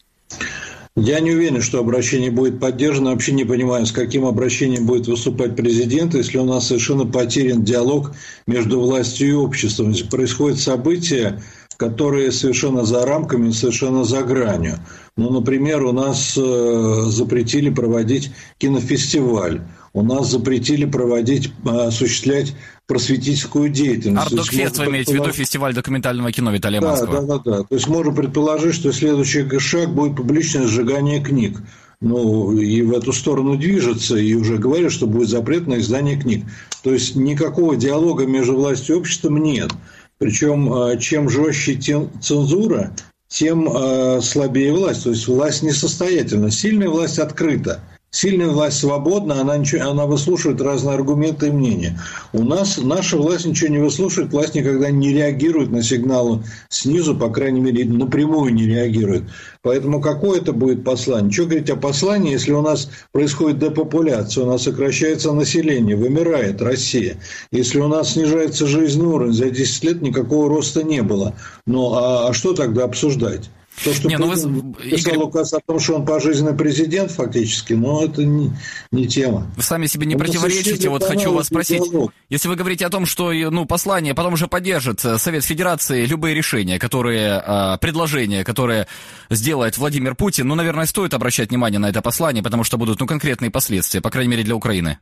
Я не уверен, что обращение будет поддержано. Вообще не понимаю, с каким обращением будет выступать президент, если у нас совершенно потерян диалог между властью и обществом. Если происходят события, которые совершенно за рамками, совершенно за гранью. Ну, например, у нас э, запретили проводить кинофестиваль, у нас запретили проводить, осуществлять просветительскую деятельность. Артдокфест, вы имеете в виду фестиваль документального кино Виталия Манского? Да, да, да, да. То есть можно предположить, что следующий шаг будет публичное сжигание книг. Ну, и в эту сторону движется, и уже говорят, что будет запрет на издание книг. То есть никакого диалога между властью и обществом нет. Причем, чем жестче цензура, тем слабее власть. То есть власть несостоятельна. Сильная власть открыта. Сильная власть свободна, она, ничего, она выслушивает разные аргументы и мнения. У нас наша власть ничего не выслушивает, власть никогда не реагирует на сигналы снизу, по крайней мере, напрямую не реагирует. Поэтому какое это будет послание? Что говорить о послании, если у нас происходит депопуляция, у нас сокращается население, вымирает Россия. Если у нас снижается жизненный уровень, за десять лет никакого роста не было. Ну, а, а что тогда обсуждать? То, что не, ну вы... писал Игорь... указ о том, что он пожизненный президент фактически, но это не, не тема. Вы сами себе не это противоречите, вот хочу вас спросить. Диалог. Если вы говорите о том, что ну, послание потом уже поддержит Совет Федерации любые решения, которые, предложения, которые сделает Владимир Путин, ну, наверное, стоит обращать внимание на это послание, потому что будут ну, конкретные последствия, по крайней мере, для Украины.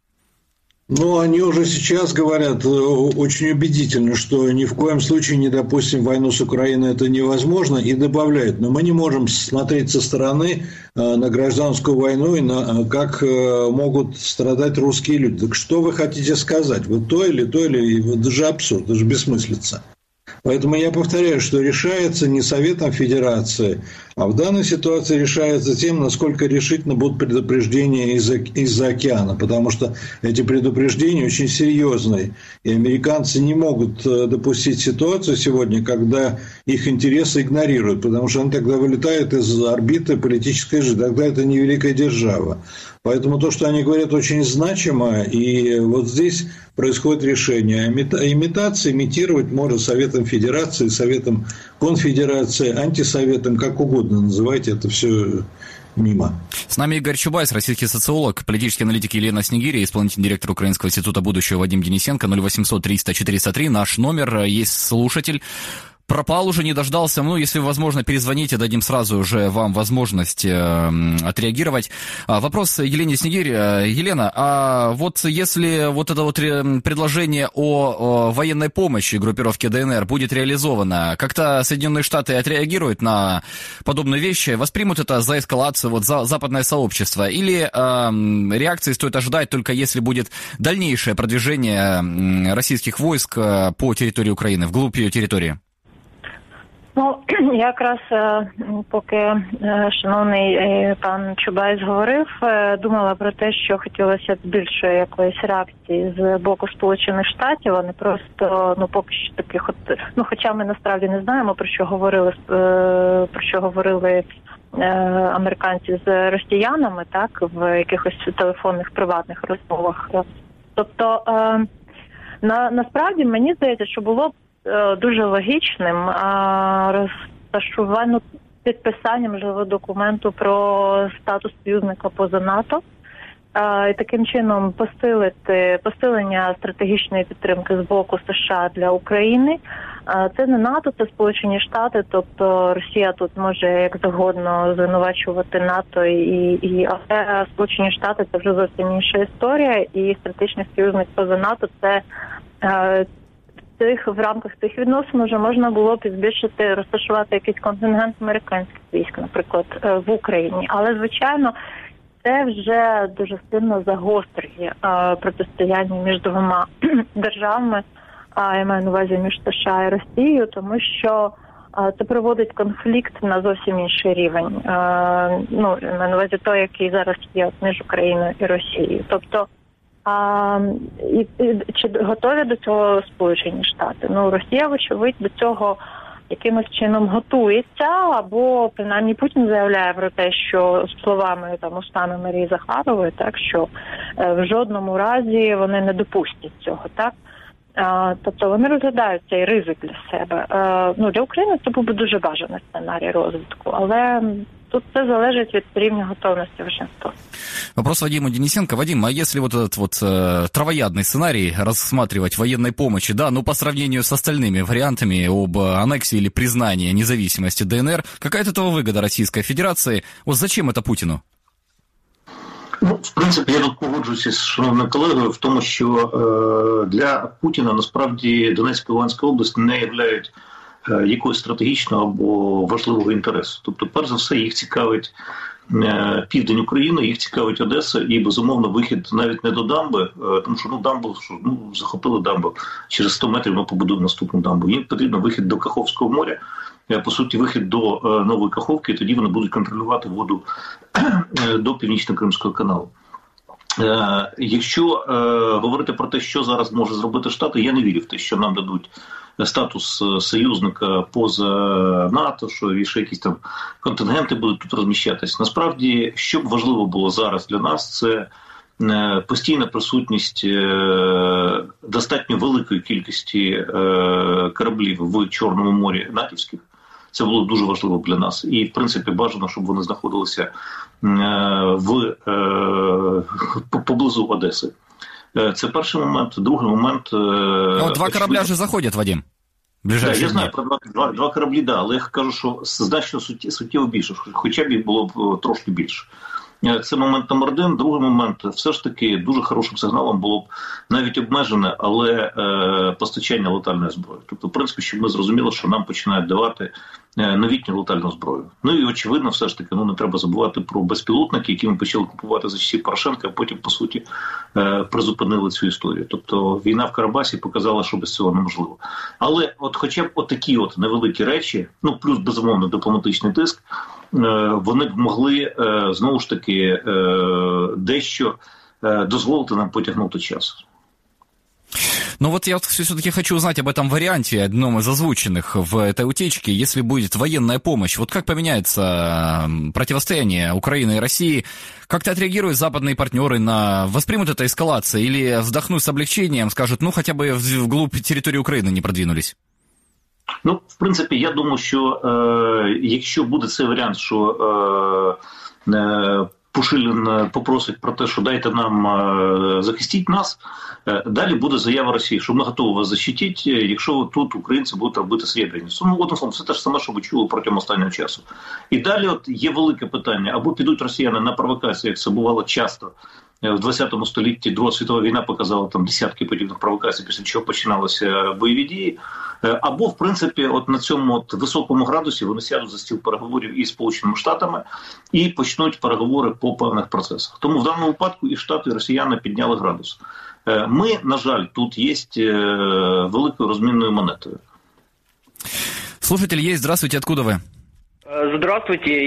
Ну, они уже сейчас говорят очень убедительно, что ни в коем случае не допустим войну с Украиной, это невозможно, и добавляют, но мы не можем смотреть со стороны на гражданскую войну и на как могут страдать русские люди. Так что вы хотите сказать? Вот то или то, или это же абсурд, это же бессмыслица. Поэтому я повторяю, что решается не Советом Федерации, А в данной ситуации решается тем, насколько решительно будут предупреждения из-за, из-за океана, потому что эти предупреждения очень серьезные. И американцы не могут допустить ситуацию сегодня, когда их интересы игнорируют, потому что они тогда вылетают из орбиты политической жизни, тогда это не великая держава. Поэтому то, что они говорят, очень значимо, и вот здесь происходит решение. Имитация, имитировать можно Советом Федерации, Советом Конфедерации, антисоветом, как угодно называйте, это все мимо. С нами Игорь Чубайс, российский социолог, политический аналитик Елена Снегиря, исполнительный директор Украинского института будущего Вадим Денисенко. Ноль восемьсот триста четыреста три наш номер, есть слушатель. Пропал уже, не дождался. Ну, если возможно, перезвоните, дадим сразу же вам возможность э, отреагировать. А, вопрос Елене Снегирь. Елена, а вот если вот это вот предложение о, о военной помощи группировке ДНР будет реализовано, как-то Соединенные Штаты отреагируют на подобные вещи, воспримут это за эскалацию вот за западное сообщество? Или э, реакции стоит ожидать только если будет дальнейшее продвижение российских войск по территории Украины, вглубь ее территории? Ну, якраз поки шановний пан Чубайс говорив, думала про те, що хотілося б більшої якоїсь реакції з боку Сполучених Штатів, а не просто, ну, поки що таких от, ну, хоча ми насправді не знаємо, про що говорили, про що говорили американці з росіянами, так, в якихось телефонних приватних розмовах. Тобто, на, насправді, мені здається, що було б дуже логічним розташуванням, підписанням, можливо, документу про статус союзника поза НАТО і таким чином посилити посилення стратегічної підтримки з боку США для України. Це не НАТО, це Сполучені Штати, тобто Росія тут може як завгодно звинувачувати НАТО, і, і але Сполучені Штати це вже зовсім інша історія, і стратегічний союзник поза НАТО це Цих, в рамках цих відносин вже можна було б збільшити, розташувати якийсь контингент американських військ, наприклад, в Україні. Але, звичайно, це вже дуже сильно загострює а, протистояння між двома державами, а я маю на увазі між США і Росією, тому що а, це приводить конфлікт на зовсім інший рівень. А, ну, я маю на увазі той, який зараз є між Україною і Росією. Тобто, А, і, і, чи готові до цього Сполучені Штати? Ну, Росія, вочевидь, до цього якимось чином готується, або, принаймні, Путін заявляє про те, що з словами, там, устами Марії Захарової, так, що е, в жодному разі вони не допустять цього, так? А, тобто вони розглядають цей ризик для себе. А, ну, для України це був би дуже бажаний сценарій розвитку, але тут все залежить від рівня готовності Вашингтона. Вопрос Вадиму Денисенко. Вадим, а если вот этот вот э, травоядный сценарий рассматривать военной помощи, да, ну по сравнению с остальными вариантами об аннексии или признании независимости ДНР, какая от этого выгода Российской Федерации? Вот зачем это Путину? Ну, в принципі, я тут погоджуюся з шановним колегою в тому, що е, для Путіна насправді Донецька і Луганська область не являють е, якогось стратегічного або важливого інтересу. Тобто, перш за все, їх цікавить е, південь України, їх цікавить Одеса і, безумовно, вихід навіть не до дамби, е, тому що ну, дамбу, ну, захопили дамбу, через сто метрів ми побудуємо наступну дамбу. Їм потрібен вихід до Каховського моря, по суті, вихід до е, Нової Каховки, і тоді вони будуть контролювати воду е, до Північно-Кримського каналу. Е, якщо е, говорити про те, що зараз може зробити Штати, я не вірю в те, що нам дадуть статус союзника поза НАТО, що ще якісь там контингенти будуть тут розміщатись. Насправді, що б важливо було зараз для нас, це постійна присутність достатньо великої кількості кораблів в Чорному морі натівських. Це було дуже важливо для нас. І, в принципі, бажано, щоб вони знаходилися в, поблизу Одеси. Це перший момент. Другий момент... Ну, два корабля вже заходять, Вадим. Да, я знаю про два, два, два кораблі, да, але я кажу, що значно суттєво більше, хоча б їх було б трошки більше. Це момент номер один. Другий момент, все ж таки, дуже хорошим сигналом було б навіть обмежене, але е, постачання летальної зброї. Тобто, в принципі, щоб ми зрозуміли, що нам починають давати е, новітню летальну зброю. Ну і, очевидно, все ж таки, ну не треба забувати про безпілотники, які ми почали купувати за часів Порошенка, а потім, по суті, е, призупинили цю історію. Тобто, війна в Карабасі показала, що без цього неможливо. Але от хоча б отакі от невеликі речі, ну плюс, безумовно, дипломатичний тиск, вони б могли, знову ж таки, дещо дозволити нам потягнути час. Но вот я вот все-таки хочу узнать об этом варианте, одном из озвученных в этой утечке. Если будет военная помощь, вот как поменяется противостояние Украины и России? Как-то отреагируют западные партнеры на... Воспримут это эскалацией или вздохнут с облегчением, скажут, ну, хотя бы вглубь территории Украины не продвинулись? Ну, в принципі, я думаю, що е, якщо буде цей варіант, що е, е, Пушилін попросить про те, що дайте нам, е, захистіть нас, е, далі буде заява Росії, що ми готові вас захистити, якщо тут українці будуть робити Сребреницю. Ну, одним словом, це те ж саме, що ви чули протягом останнього часу. І далі от є велике питання, або підуть росіяни на провокації, як це бувало часто, в двадцятому столітті Друга світова війна показала там десятки подібних провокацій, після чого починалися бойові дії. Або, в принципі, от на цьому от високому градусі вони сядуть за стіл переговорів із Сполученими Штатами і почнуть переговори по певних процесах. Тому в даному випадку і Штати, і росіяни підняли градус. Ми, на жаль, тут є великою розмінною монетою. Слушатель есть. Здравствуйте. Откуда вы? Здравствуйте,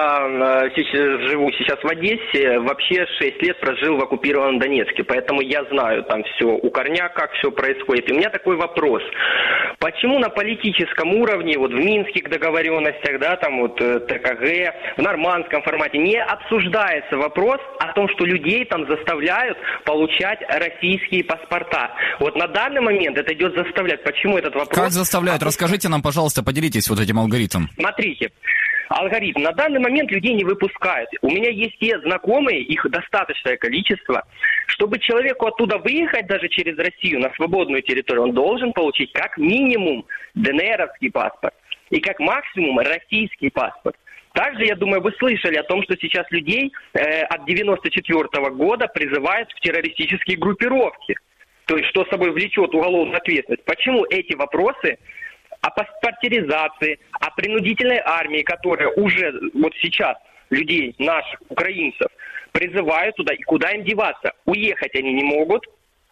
я сейчас, живу сейчас в Одессе, вообще шесть лет прожил в оккупированном Донецке, поэтому я знаю там все у корня, как все происходит. И у меня такой вопрос, почему на политическом уровне, вот в минских договоренностях, да, там вот ТКГ, в нормандском формате не обсуждается вопрос о том, что людей там заставляют получать российские паспорта? Вот на данный момент это идет заставлять. Почему этот вопрос? Как заставляют? Расскажите нам, пожалуйста, поделитесь вот этим алгоритмом. Смотрите. Алгоритм. На данный момент людей не выпускают. У меня есть те знакомые, их достаточное количество. Чтобы человеку оттуда выехать даже через Россию на свободную территорию, он должен получить как минимум ДНРовский паспорт и как максимум российский паспорт. Также, я думаю, вы слышали о том, что сейчас людей э, от девяносто четвёртого года призывают в террористические группировки. То есть, что собой влечет уголовную ответственность. Почему эти вопросы о паспортизации, о принудительной армии, которая уже вот сейчас людей, наших, украинцев, призывают туда, и куда им деваться? Уехать они не могут,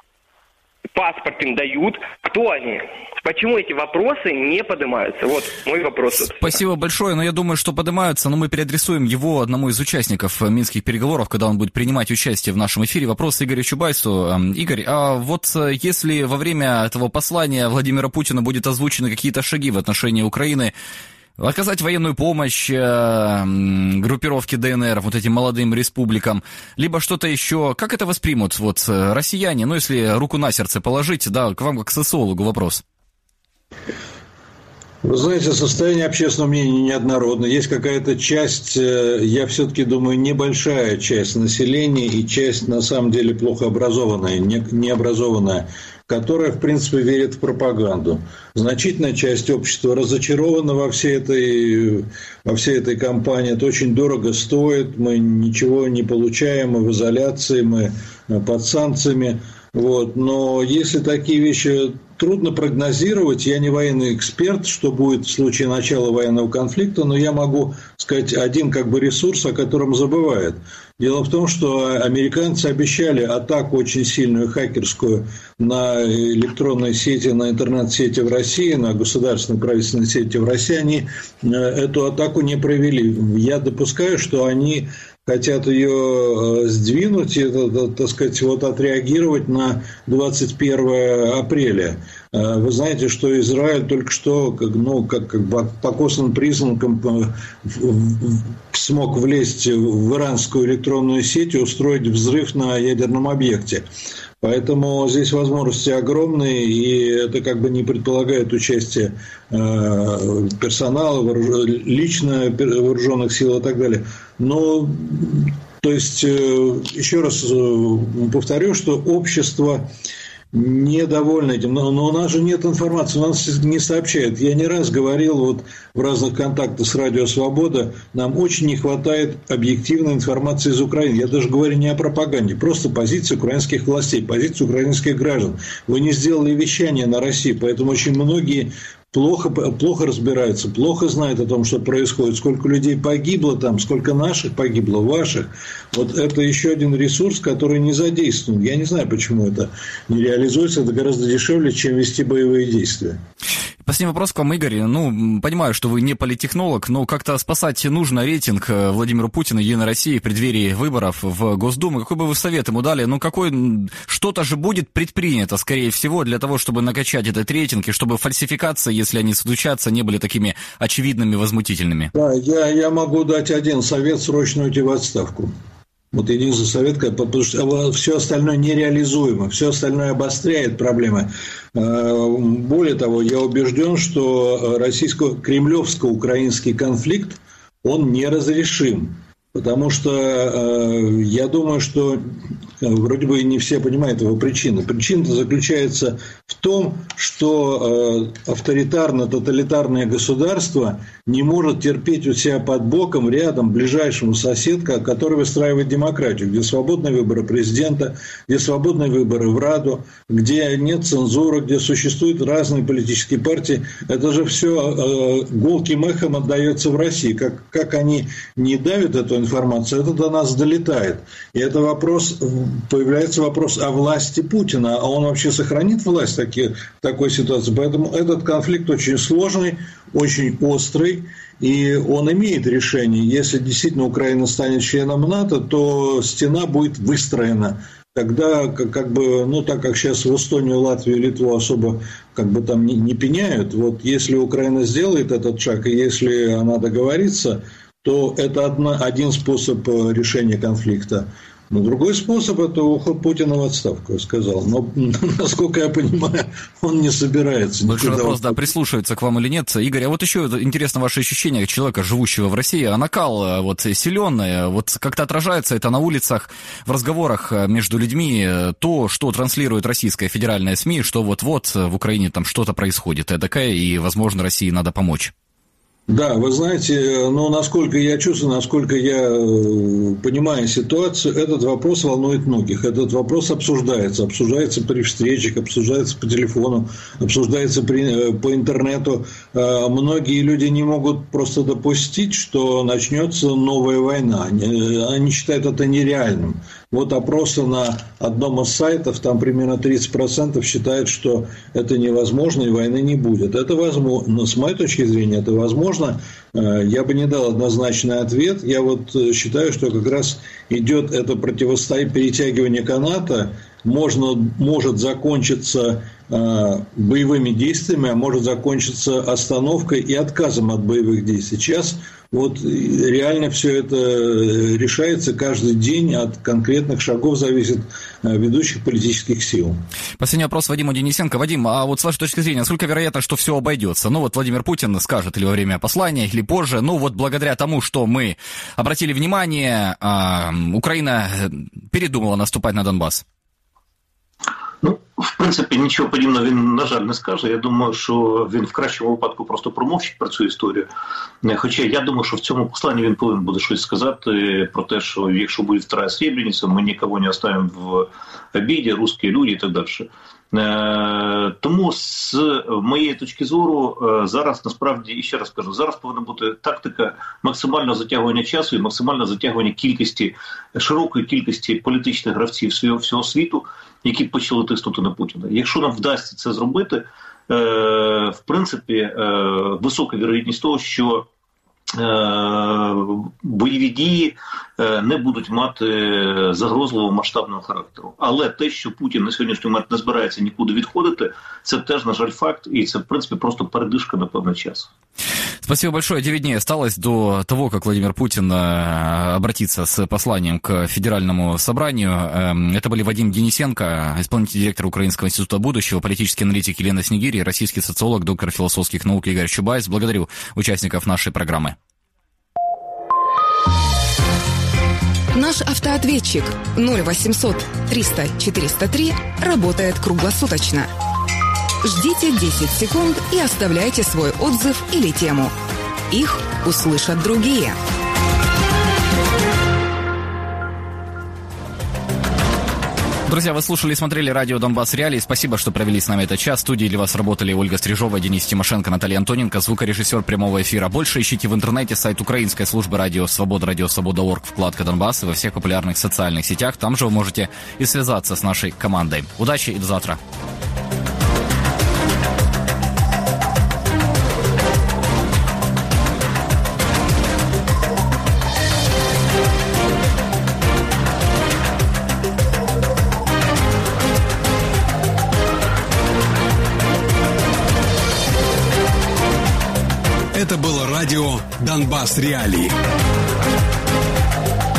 паспорт им дают. Кто они? Почему эти вопросы не поднимаются? Вот мой вопрос. Спасибо большое, но я думаю, что поднимаются, но мы переадресуем его одному из участников минских переговоров, когда он будет принимать участие в нашем эфире. Вопрос Игорю Чубайсу. Игорь, а вот если во время этого послания Владимира Путина будет озвучены какие-то шаги в отношении Украины, оказать военную помощь э, группировке ДНР, вот этим молодым республикам, либо что-то еще. Как это воспримут вот россияне? Ну, если руку на сердце положить, да, к вам как к социологу вопрос. Вы знаете, состояние общественного мнения неоднородно. Есть какая-то часть, я все-таки думаю, небольшая часть населения и часть, на самом деле, плохо образованная, необразованная, которая, в принципе, верит в пропаганду. Значительная часть общества разочарована во всей этой, во всей этой кампании. Это очень дорого стоит, мы ничего не получаем, мы в изоляции, мы под санкциями. Вот. Но если такие вещи трудно прогнозировать, я не военный эксперт, что будет в случае начала военного конфликта, но я могу сказать один как бы ресурс, о котором забывают. Дело в том, что американцы обещали атаку очень сильную хакерскую на электронные сети, на интернет-сети в России, на государственные правительственные сети в России. Они эту атаку не провели. Я допускаю, что они хотят ее сдвинуть и, так сказать, вот отреагировать на двадцать первое апреля. Вы знаете, что Израиль только что, ну, как, как по косвенным признакам смог влезть в иранскую электронную сеть и устроить взрыв на ядерном объекте. Поэтому здесь возможности огромные, и это как бы не предполагает участие э, персонала, лично вооруженных сил и так далее. Но, то есть, э, еще раз э, повторю, что общество недовольны этим, но, но у нас же нет информации, у нас не сообщают. Я не раз говорил вот в разных контактах с Радио Свобода, нам очень не хватает объективной информации из Украины. Я даже говорю не о пропаганде, просто позиции украинских властей, позиции украинских граждан. Вы не сделали вещание на России, поэтому очень многие плохо, плохо разбираются, плохо знают о том, что происходит, сколько людей погибло там, сколько наших погибло, ваших. Вот это еще один ресурс, который не задействован. Я не знаю, почему это не реализуется. Это гораздо дешевле, чем вести боевые действия. Последний вопрос к вам, Игорь. Ну, понимаю, что вы не политтехнолог, но как-то спасать нужно рейтинг Владимиру Путину, Единой России в преддверии выборов в Госдуму. Какой бы вы совет ему дали? Ну, какой... Что-то же будет предпринято, скорее всего, для того, чтобы накачать этот рейтинг, и чтобы фальсификации, если они случатся, не были такими очевидными, возмутительными. Да, я, я могу дать один совет: срочно уйти в отставку. Вот единственный совет, потому что все остальное нереализуемо, все остальное обостряет проблемы. Более того, я убежден, что российско-кремлевско-украинский конфликт, он неразрешим. Потому что э, я думаю, что э, вроде бы не все понимают его причины. Причина заключается в том, что э, авторитарно-тоталитарное государство не может терпеть у себя под боком, рядом, ближайшему соседка, который выстраивает демократию, где свободные выборы президента, где свободные выборы в Раду, где нет цензуры, где существуют разные политические партии. Это же все э, гулким эхом отдается в России. Как, как они не давят эту информацию, это до нас долетает. И это вопрос, появляется вопрос о власти Путина. А он вообще сохранит власть в, таки, в такой ситуации? Поэтому этот конфликт очень сложный, очень острый. И он имеет решение. Если действительно Украина станет членом НАТО, то стена будет выстроена. Тогда, как бы, ну, так как сейчас в Эстонию, Латвию, Литву особо как бы там не, не пеняют, вот если Украина сделает этот шаг, и если она договорится, то это одна, один способ решения конфликта. Но другой способ – это уход Путина в отставку, я сказал. Но, насколько я понимаю, он не собирается. Большой вопрос, да, прислушивается к вам или нет. Игорь, а вот еще интересно ваше ощущение человека, живущего в России. А накал вот силен, вот как-то отражается это на улицах, в разговорах между людьми, то, что транслирует российская федеральная СМИ, что вот-вот в Украине там что-то происходит эдакое, и, возможно, России надо помочь. Да, вы знаете, ну, насколько я чувствую, насколько я понимаю ситуацию, этот вопрос волнует многих. Этот вопрос обсуждается. Обсуждается при встречах, обсуждается по телефону, обсуждается при, по интернету. Многие люди не могут просто допустить, что начнется новая война. Они, они считают это нереальным. Вот опросы на одном из сайтов, там примерно тридцать процентов считают, что это невозможно и войны не будет. Это возможно. С моей точки зрения, это возможно. Я бы не дал однозначный ответ. Я вот считаю, что как раз идет это противостояние, перетягивание каната, можно, может закончиться боевыми действиями, а может закончиться остановкой и отказом от боевых действий. Сейчас вот реально все это решается каждый день, от конкретных шагов зависит ведущих политических сил. Последний вопрос Вадиму Денисенко. Вадим, а вот с вашей точки зрения, насколько вероятно, что все обойдется? Ну вот Владимир Путин скажет или во время послания, или позже, ну вот благодаря тому, что мы обратили внимание, Украина передумала наступать на Донбасс. Ну, в принципі, нічого подібного він, на жаль, не скаже. Я думаю, що він в кращому випадку просто промовчить про цю історію. Хоча я думаю, що в цьому посланні він повинен буде щось сказати про те, що якщо буде вторая Сребрениця, ми нікого не оставимо в обіді, русські люди і так далі. Тому з моєї точки зору зараз насправді, і ще раз кажу, зараз повинна бути тактика максимального затягування часу і максимального затягування кількості, широкої кількості політичних гравців всього, всього світу, які почали тиснути на Путіна. Якщо нам вдасться це зробити, в принципі, висока вірогідність того, що бойові дії не будуть мати загрозливого масштабного характеру. Але те, що Путін на сьогоднішній момент не збирається нікуди відходити, це теж, на жаль, факт, і це, в принципі, просто передишка на певний час. Спасибо большое. Девять дней осталось до того, как Владимир Путин обратится с посланием к Федеральному собранию. Это были Вадим Денисенко, исполнительный директор Украинского института будущего, политический аналитик Елена Снегирь, российский социолог, доктор философских наук Игорь Чубайс. Благодарю участников нашей программы. Наш автоответчик ноль восемьсот триста четыреста три работает круглосуточно. Ждите десять секунд и оставляйте свой отзыв или тему. Их услышат другие. Друзья, вы слушали и смотрели радио «Донбасс Реалии». Спасибо, что провели с нами этот час. В студии для вас работали Ольга Стрижова, Денис Тимошенко, Наталья Антоненко, звукорежиссер прямого эфира. Больше ищите в интернете сайт украинской службы радио «Свобода», радио «Свобода точка орг», вкладка «Донбасс» и во всех популярных социальных сетях. Там же вы можете и связаться с нашей командой. Удачи и до завтра. Это было радио «Донбасс Реалии».